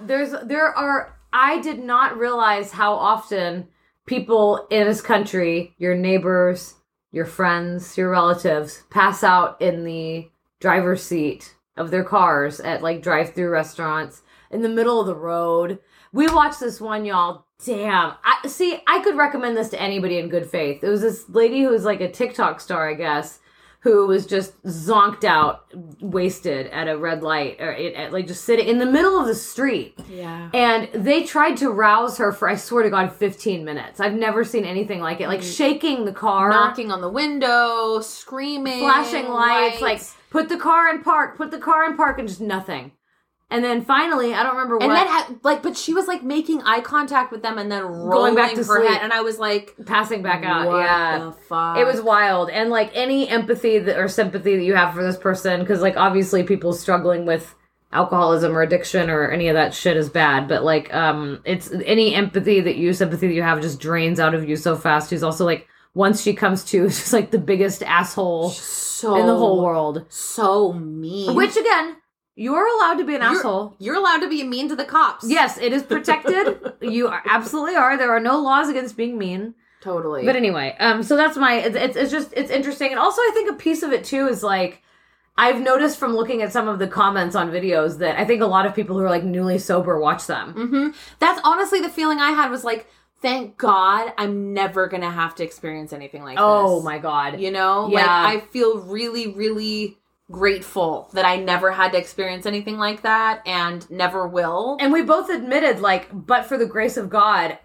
Speaker 2: y'all, I did not realize how often people in this country, your neighbors, your friends, your relatives, pass out in the driver's seat of their cars at, like, drive-through restaurants in the middle of the road. We watched this one, y'all. Damn. I could recommend this to anybody in good faith. It was this lady who was like a TikTok star, I guess, who was just zonked out, wasted at a red light, or like just sitting in the middle of the street.
Speaker 3: Yeah.
Speaker 2: And they tried to rouse her for, I swear to God, 15 minutes. I've never seen anything like it. Like shaking the car.
Speaker 3: Knocking on the window, screaming.
Speaker 2: Flashing lights. Like, put the car in park, and just nothing. And then finally, I don't remember what.
Speaker 3: And then, but she was, like, making eye contact with them and then
Speaker 2: going back to
Speaker 3: her
Speaker 2: sleep.
Speaker 3: head. And I was like...
Speaker 2: Passing back out,
Speaker 3: what
Speaker 2: yeah.
Speaker 3: the fuck?
Speaker 2: It was wild. And, like, any empathy or sympathy that you have for this person, because, like, obviously people struggling with alcoholism or addiction or any of that shit is bad. But, like, it's any sympathy that you have just drains out of you so fast. She's also, like, once she comes to, she's, like, the biggest asshole in the whole world.
Speaker 3: So mean.
Speaker 2: Which, again... You're allowed to be an asshole.
Speaker 3: You're allowed to be mean to the cops.
Speaker 2: Yes, it is protected. You absolutely are. There are no laws against being mean.
Speaker 3: Totally.
Speaker 2: But anyway, so that's it's interesting. And also I think a piece of it too is like, I've noticed from looking at some of the comments on videos that I think a lot of people who are like newly sober watch them.
Speaker 3: Mm-hmm. That's honestly the feeling I had was like, thank God I'm never going to have to experience anything like this.
Speaker 2: Oh my God.
Speaker 3: You know?
Speaker 2: Yeah.
Speaker 3: Like, I feel really, really... grateful that I never had to experience anything like that and never will.
Speaker 2: And we both admitted, like, but for the grace of God,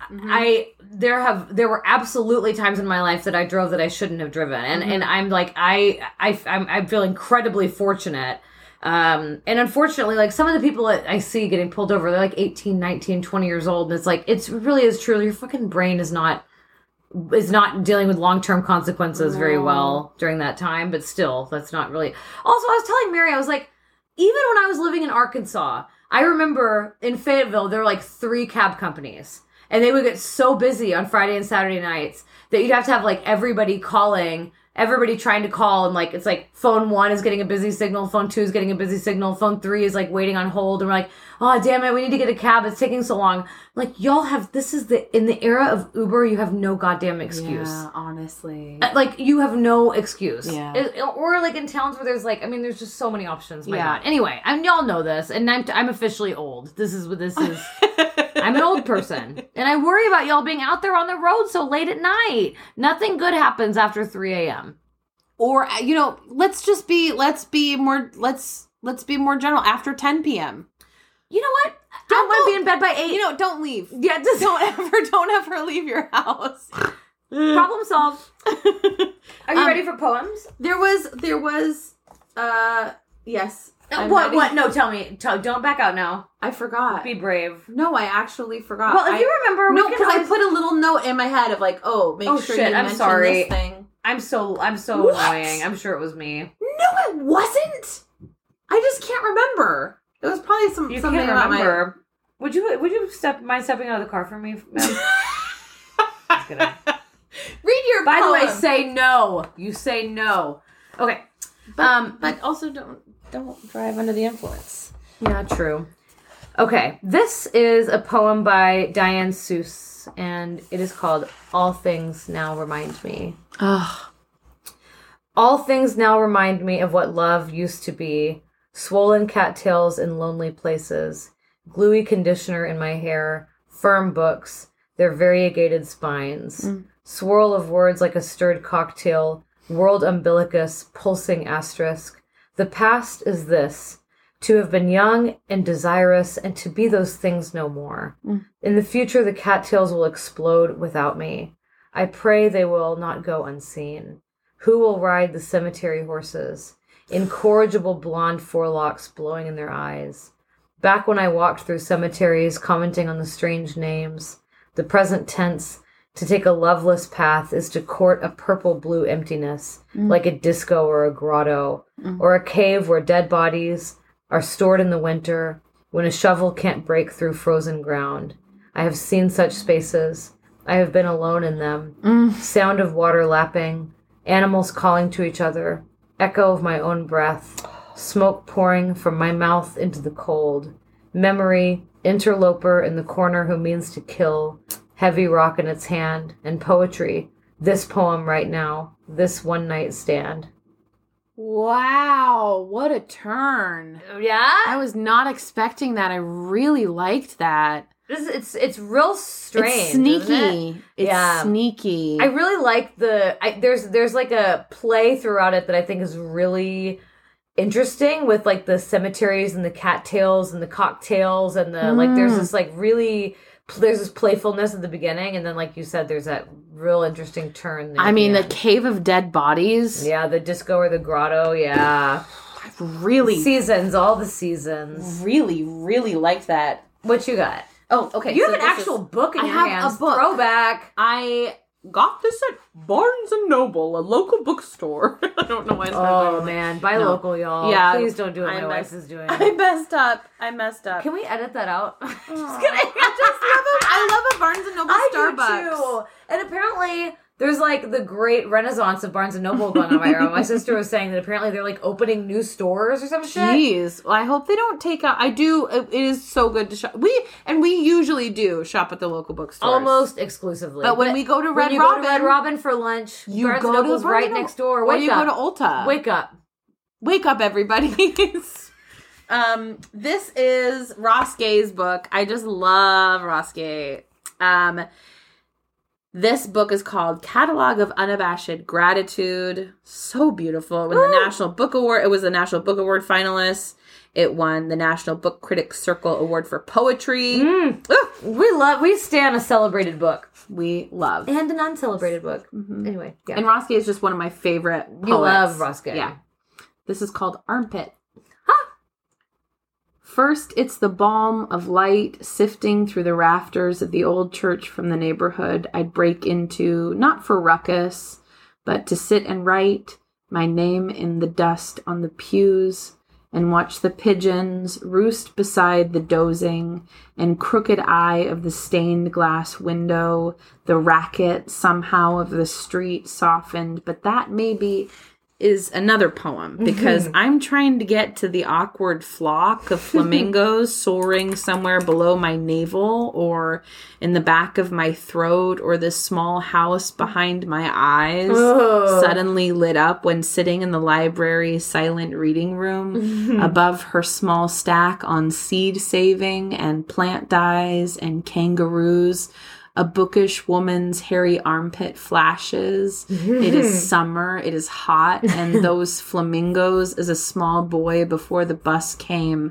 Speaker 3: Mm-hmm.
Speaker 2: there were absolutely times in my life that I drove that I shouldn't have driven. And
Speaker 3: Mm-hmm.
Speaker 2: and I'm like, I feel incredibly fortunate. And unfortunately, like, some of the people that I see getting pulled over, they're like 18, 19, 20 years old. And it's like, it's really is true. Your fucking brain is not dealing with long-term consequences very well during that time, but still, that's not really... Also, I was telling Mary, I was like, even when I was living in Arkansas, I remember in Fayetteville, there were like 3 cab companies, and they would get so busy on Friday and Saturday nights that you'd have to have like everybody trying to call, and like, it's like phone 1 is getting a busy signal, phone 2 is getting a busy signal, phone 3 is like waiting on hold, and we're like, oh damn it, we need to get a cab, it's taking so long. Like, y'all have, in the era of Uber, you have no goddamn excuse.
Speaker 3: Yeah, honestly.
Speaker 2: Like, you have no excuse.
Speaker 3: Yeah.
Speaker 2: Or like in towns where there's like, I mean, there's just so many options, my God. Anyway, y'all know this, and I'm officially old. This is what this is. I'm an old person, and I worry about y'all being out there on the road so late at night. Nothing good happens after 3 a.m.
Speaker 3: Or, you know, let's be more general, after 10 p.m.
Speaker 2: You know what? I want to be in bed by 8.
Speaker 3: You know, don't leave.
Speaker 2: Yeah, just
Speaker 3: Don't ever leave your house.
Speaker 2: Problem solved. Are you ready for poems?
Speaker 3: There was, yes.
Speaker 2: What? What? No, tell me. Don't back out now.
Speaker 3: I forgot.
Speaker 2: Be brave.
Speaker 3: No, I actually forgot.
Speaker 2: Well, if you remember...
Speaker 3: No, because I put a little note in my head of like, make sure you mention this thing.
Speaker 2: I'm so annoying. I'm sure it was me.
Speaker 3: No, it wasn't. I just can't remember. It was probably something about
Speaker 2: remember. Would you mind stepping out of the car for me, ma'am? Just kidding.
Speaker 3: Read your
Speaker 2: By
Speaker 3: poem.
Speaker 2: the way, say no. You say no. Okay.
Speaker 3: But also don't drive under the influence.
Speaker 2: Yeah, true. Okay. This is a poem by Diane Seuss, and it is called All Things Now Remind Me.
Speaker 3: Ugh.
Speaker 2: All things now remind me of what love used to be. Swollen cattails in lonely places, gluey conditioner in my hair, firm books, their variegated spines, swirl of words like a stirred cocktail, world umbilicus, pulsing asterisk. The past is this, to have been young and desirous and to be those things no more. In the future, the cattails will explode without me. I pray they will not go unseen. Who will ride the cemetery horses? Incorrigible blonde forelocks blowing in their eyes. Back when I walked through cemeteries, commenting on the strange names, the present tense, to take a loveless path, is to court a purple-blue emptiness, like a disco or a grotto, or a cave where dead bodies are stored in the winter, when a shovel can't break through frozen ground. I have seen such spaces. I have been alone in them. Sound of water lapping, animals calling to each other, echo of my own breath, smoke pouring from my mouth into the cold, memory, interloper in the corner who means to kill, heavy rock in its hand, and poetry, this poem right now, this one night stand.
Speaker 3: Wow, what a turn.
Speaker 2: Yeah?
Speaker 3: I was not expecting that. I really liked that.
Speaker 2: It's real strange.
Speaker 3: It's sneaky.
Speaker 2: Isn't it?
Speaker 3: It's sneaky.
Speaker 2: I really like there's like a play throughout it that I think is really interesting with like the cemeteries and the cattails and the cocktails and the like there's this like really there's this playfulness at the beginning and then like you said there's that real interesting turn there.
Speaker 3: I mean the cave of dead bodies.
Speaker 2: Yeah, the disco or the grotto, yeah.
Speaker 3: I've really
Speaker 2: seasons, all the seasons.
Speaker 3: Really, really liked that.
Speaker 2: What you got?
Speaker 3: Oh, okay.
Speaker 2: You have an actual book in your hands. I have a book. Throwback.
Speaker 3: I got this at Barnes & Noble, a local bookstore. I don't know why it's
Speaker 2: Oh, man. Buy local, y'all. Yeah. Please don't do what my wife is doing.
Speaker 3: I messed up.
Speaker 2: Can we edit that out?
Speaker 3: Just kidding. I love a Barnes & Noble Starbucks.
Speaker 2: Do too. And apparently... there's like the great renaissance of Barnes & Noble going on right now. My sister was saying that apparently they're like opening new stores or some shit.
Speaker 3: Jeez. Well, I hope they don't take out... It is so good to shop. We usually do shop at the local bookstores.
Speaker 2: Almost exclusively.
Speaker 3: But when we go to
Speaker 2: Red Robin for lunch, Barnes & Noble's right next door.
Speaker 3: Or you go to Ulta.
Speaker 2: Wake up.
Speaker 3: Wake up, everybody. This is Ross Gay's book. I just love Ross Gay. This book is called Catalog of Unabashed Gratitude. So beautiful. It was the National Book Award. It was a National Book Award finalist. It won the National Book Critics Circle Award for Poetry.
Speaker 2: We stand a celebrated book.
Speaker 3: We love.
Speaker 2: And an uncelebrated book. Anyway, yeah.
Speaker 3: And Ross Gay is just one of my favorite poets.
Speaker 2: You love Ross Gay.
Speaker 3: Yeah. This is called Armpit. First, it's the balm of light sifting through the rafters of the old church from the neighborhood I'd break into, not for ruckus, but to sit and write my name in the dust on the pews and watch the pigeons roost beside the dozing and crooked eye of the stained glass window, the racket somehow of the street softened, but that maybe is another poem because I'm trying to get to the awkward flock of flamingos soaring somewhere below my navel or in the back of my throat or this small house behind my eyes suddenly lit up when sitting in the library's silent reading room above her small stack on seed saving and plant dyes and kangaroos. A bookish woman's hairy armpit flashes. It is summer. It is hot. And those flamingos as a small boy before the bus came.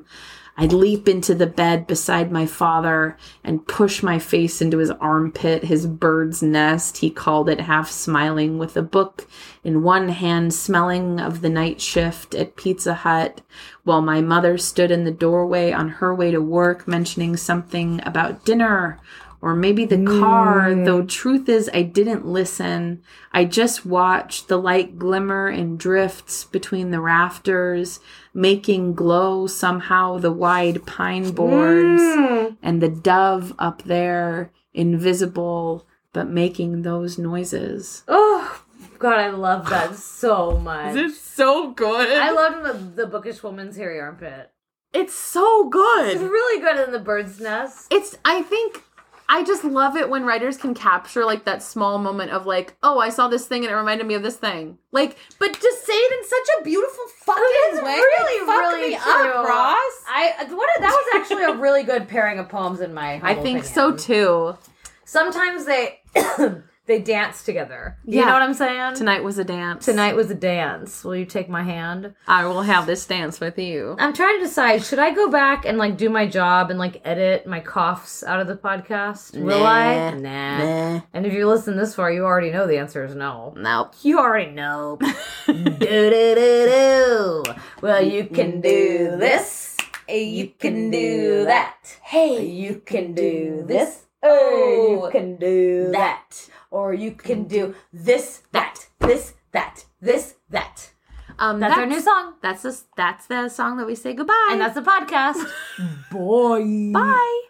Speaker 3: I'd leap into the bed beside my father and push my face into his armpit, his bird's nest, he called it, half smiling, with a book in one hand, smelling of the night shift at Pizza Hut, while my mother stood in the doorway on her way to work, mentioning something about dinner or maybe the car, though truth is I didn't listen. I just watched the light glimmer in drifts between the rafters, making glow somehow the wide pine boards, and the dove up there, invisible, but making those noises.
Speaker 2: Oh, God, I love that so much.
Speaker 3: It's so good.
Speaker 2: I loved the bookish woman's hairy armpit.
Speaker 3: It's so good.
Speaker 2: It's really good in the bird's nest.
Speaker 3: I just love it when writers can capture, like, that small moment of, like, oh, I saw this thing and it reminded me of this thing. Like, but just say it in such a beautiful fucking way.
Speaker 2: Really
Speaker 3: Fuck
Speaker 2: true.
Speaker 3: me up, Ross.
Speaker 2: That was actually a really good pairing of poems in my
Speaker 3: I think so, too.
Speaker 2: Sometimes they they dance together. You know what I'm saying?
Speaker 3: Tonight was a dance.
Speaker 2: Tonight was a dance. Will you take my hand?
Speaker 3: I will have this dance with you.
Speaker 2: I'm trying to decide, should I go back and, like, do my job and, like, edit my coughs out of the podcast? Will I? Nah. And if you listen this far, you already know the answer is no.
Speaker 3: Nope.
Speaker 2: You already know. Do. Well, you can do this. You can do that. Hey, you can do this. Oh, you can do that. Or you can do this, that, this, that, this, that. That's our new song.
Speaker 3: That's the song that we say goodbye.
Speaker 2: And that's the podcast. Bye.
Speaker 3: Bye.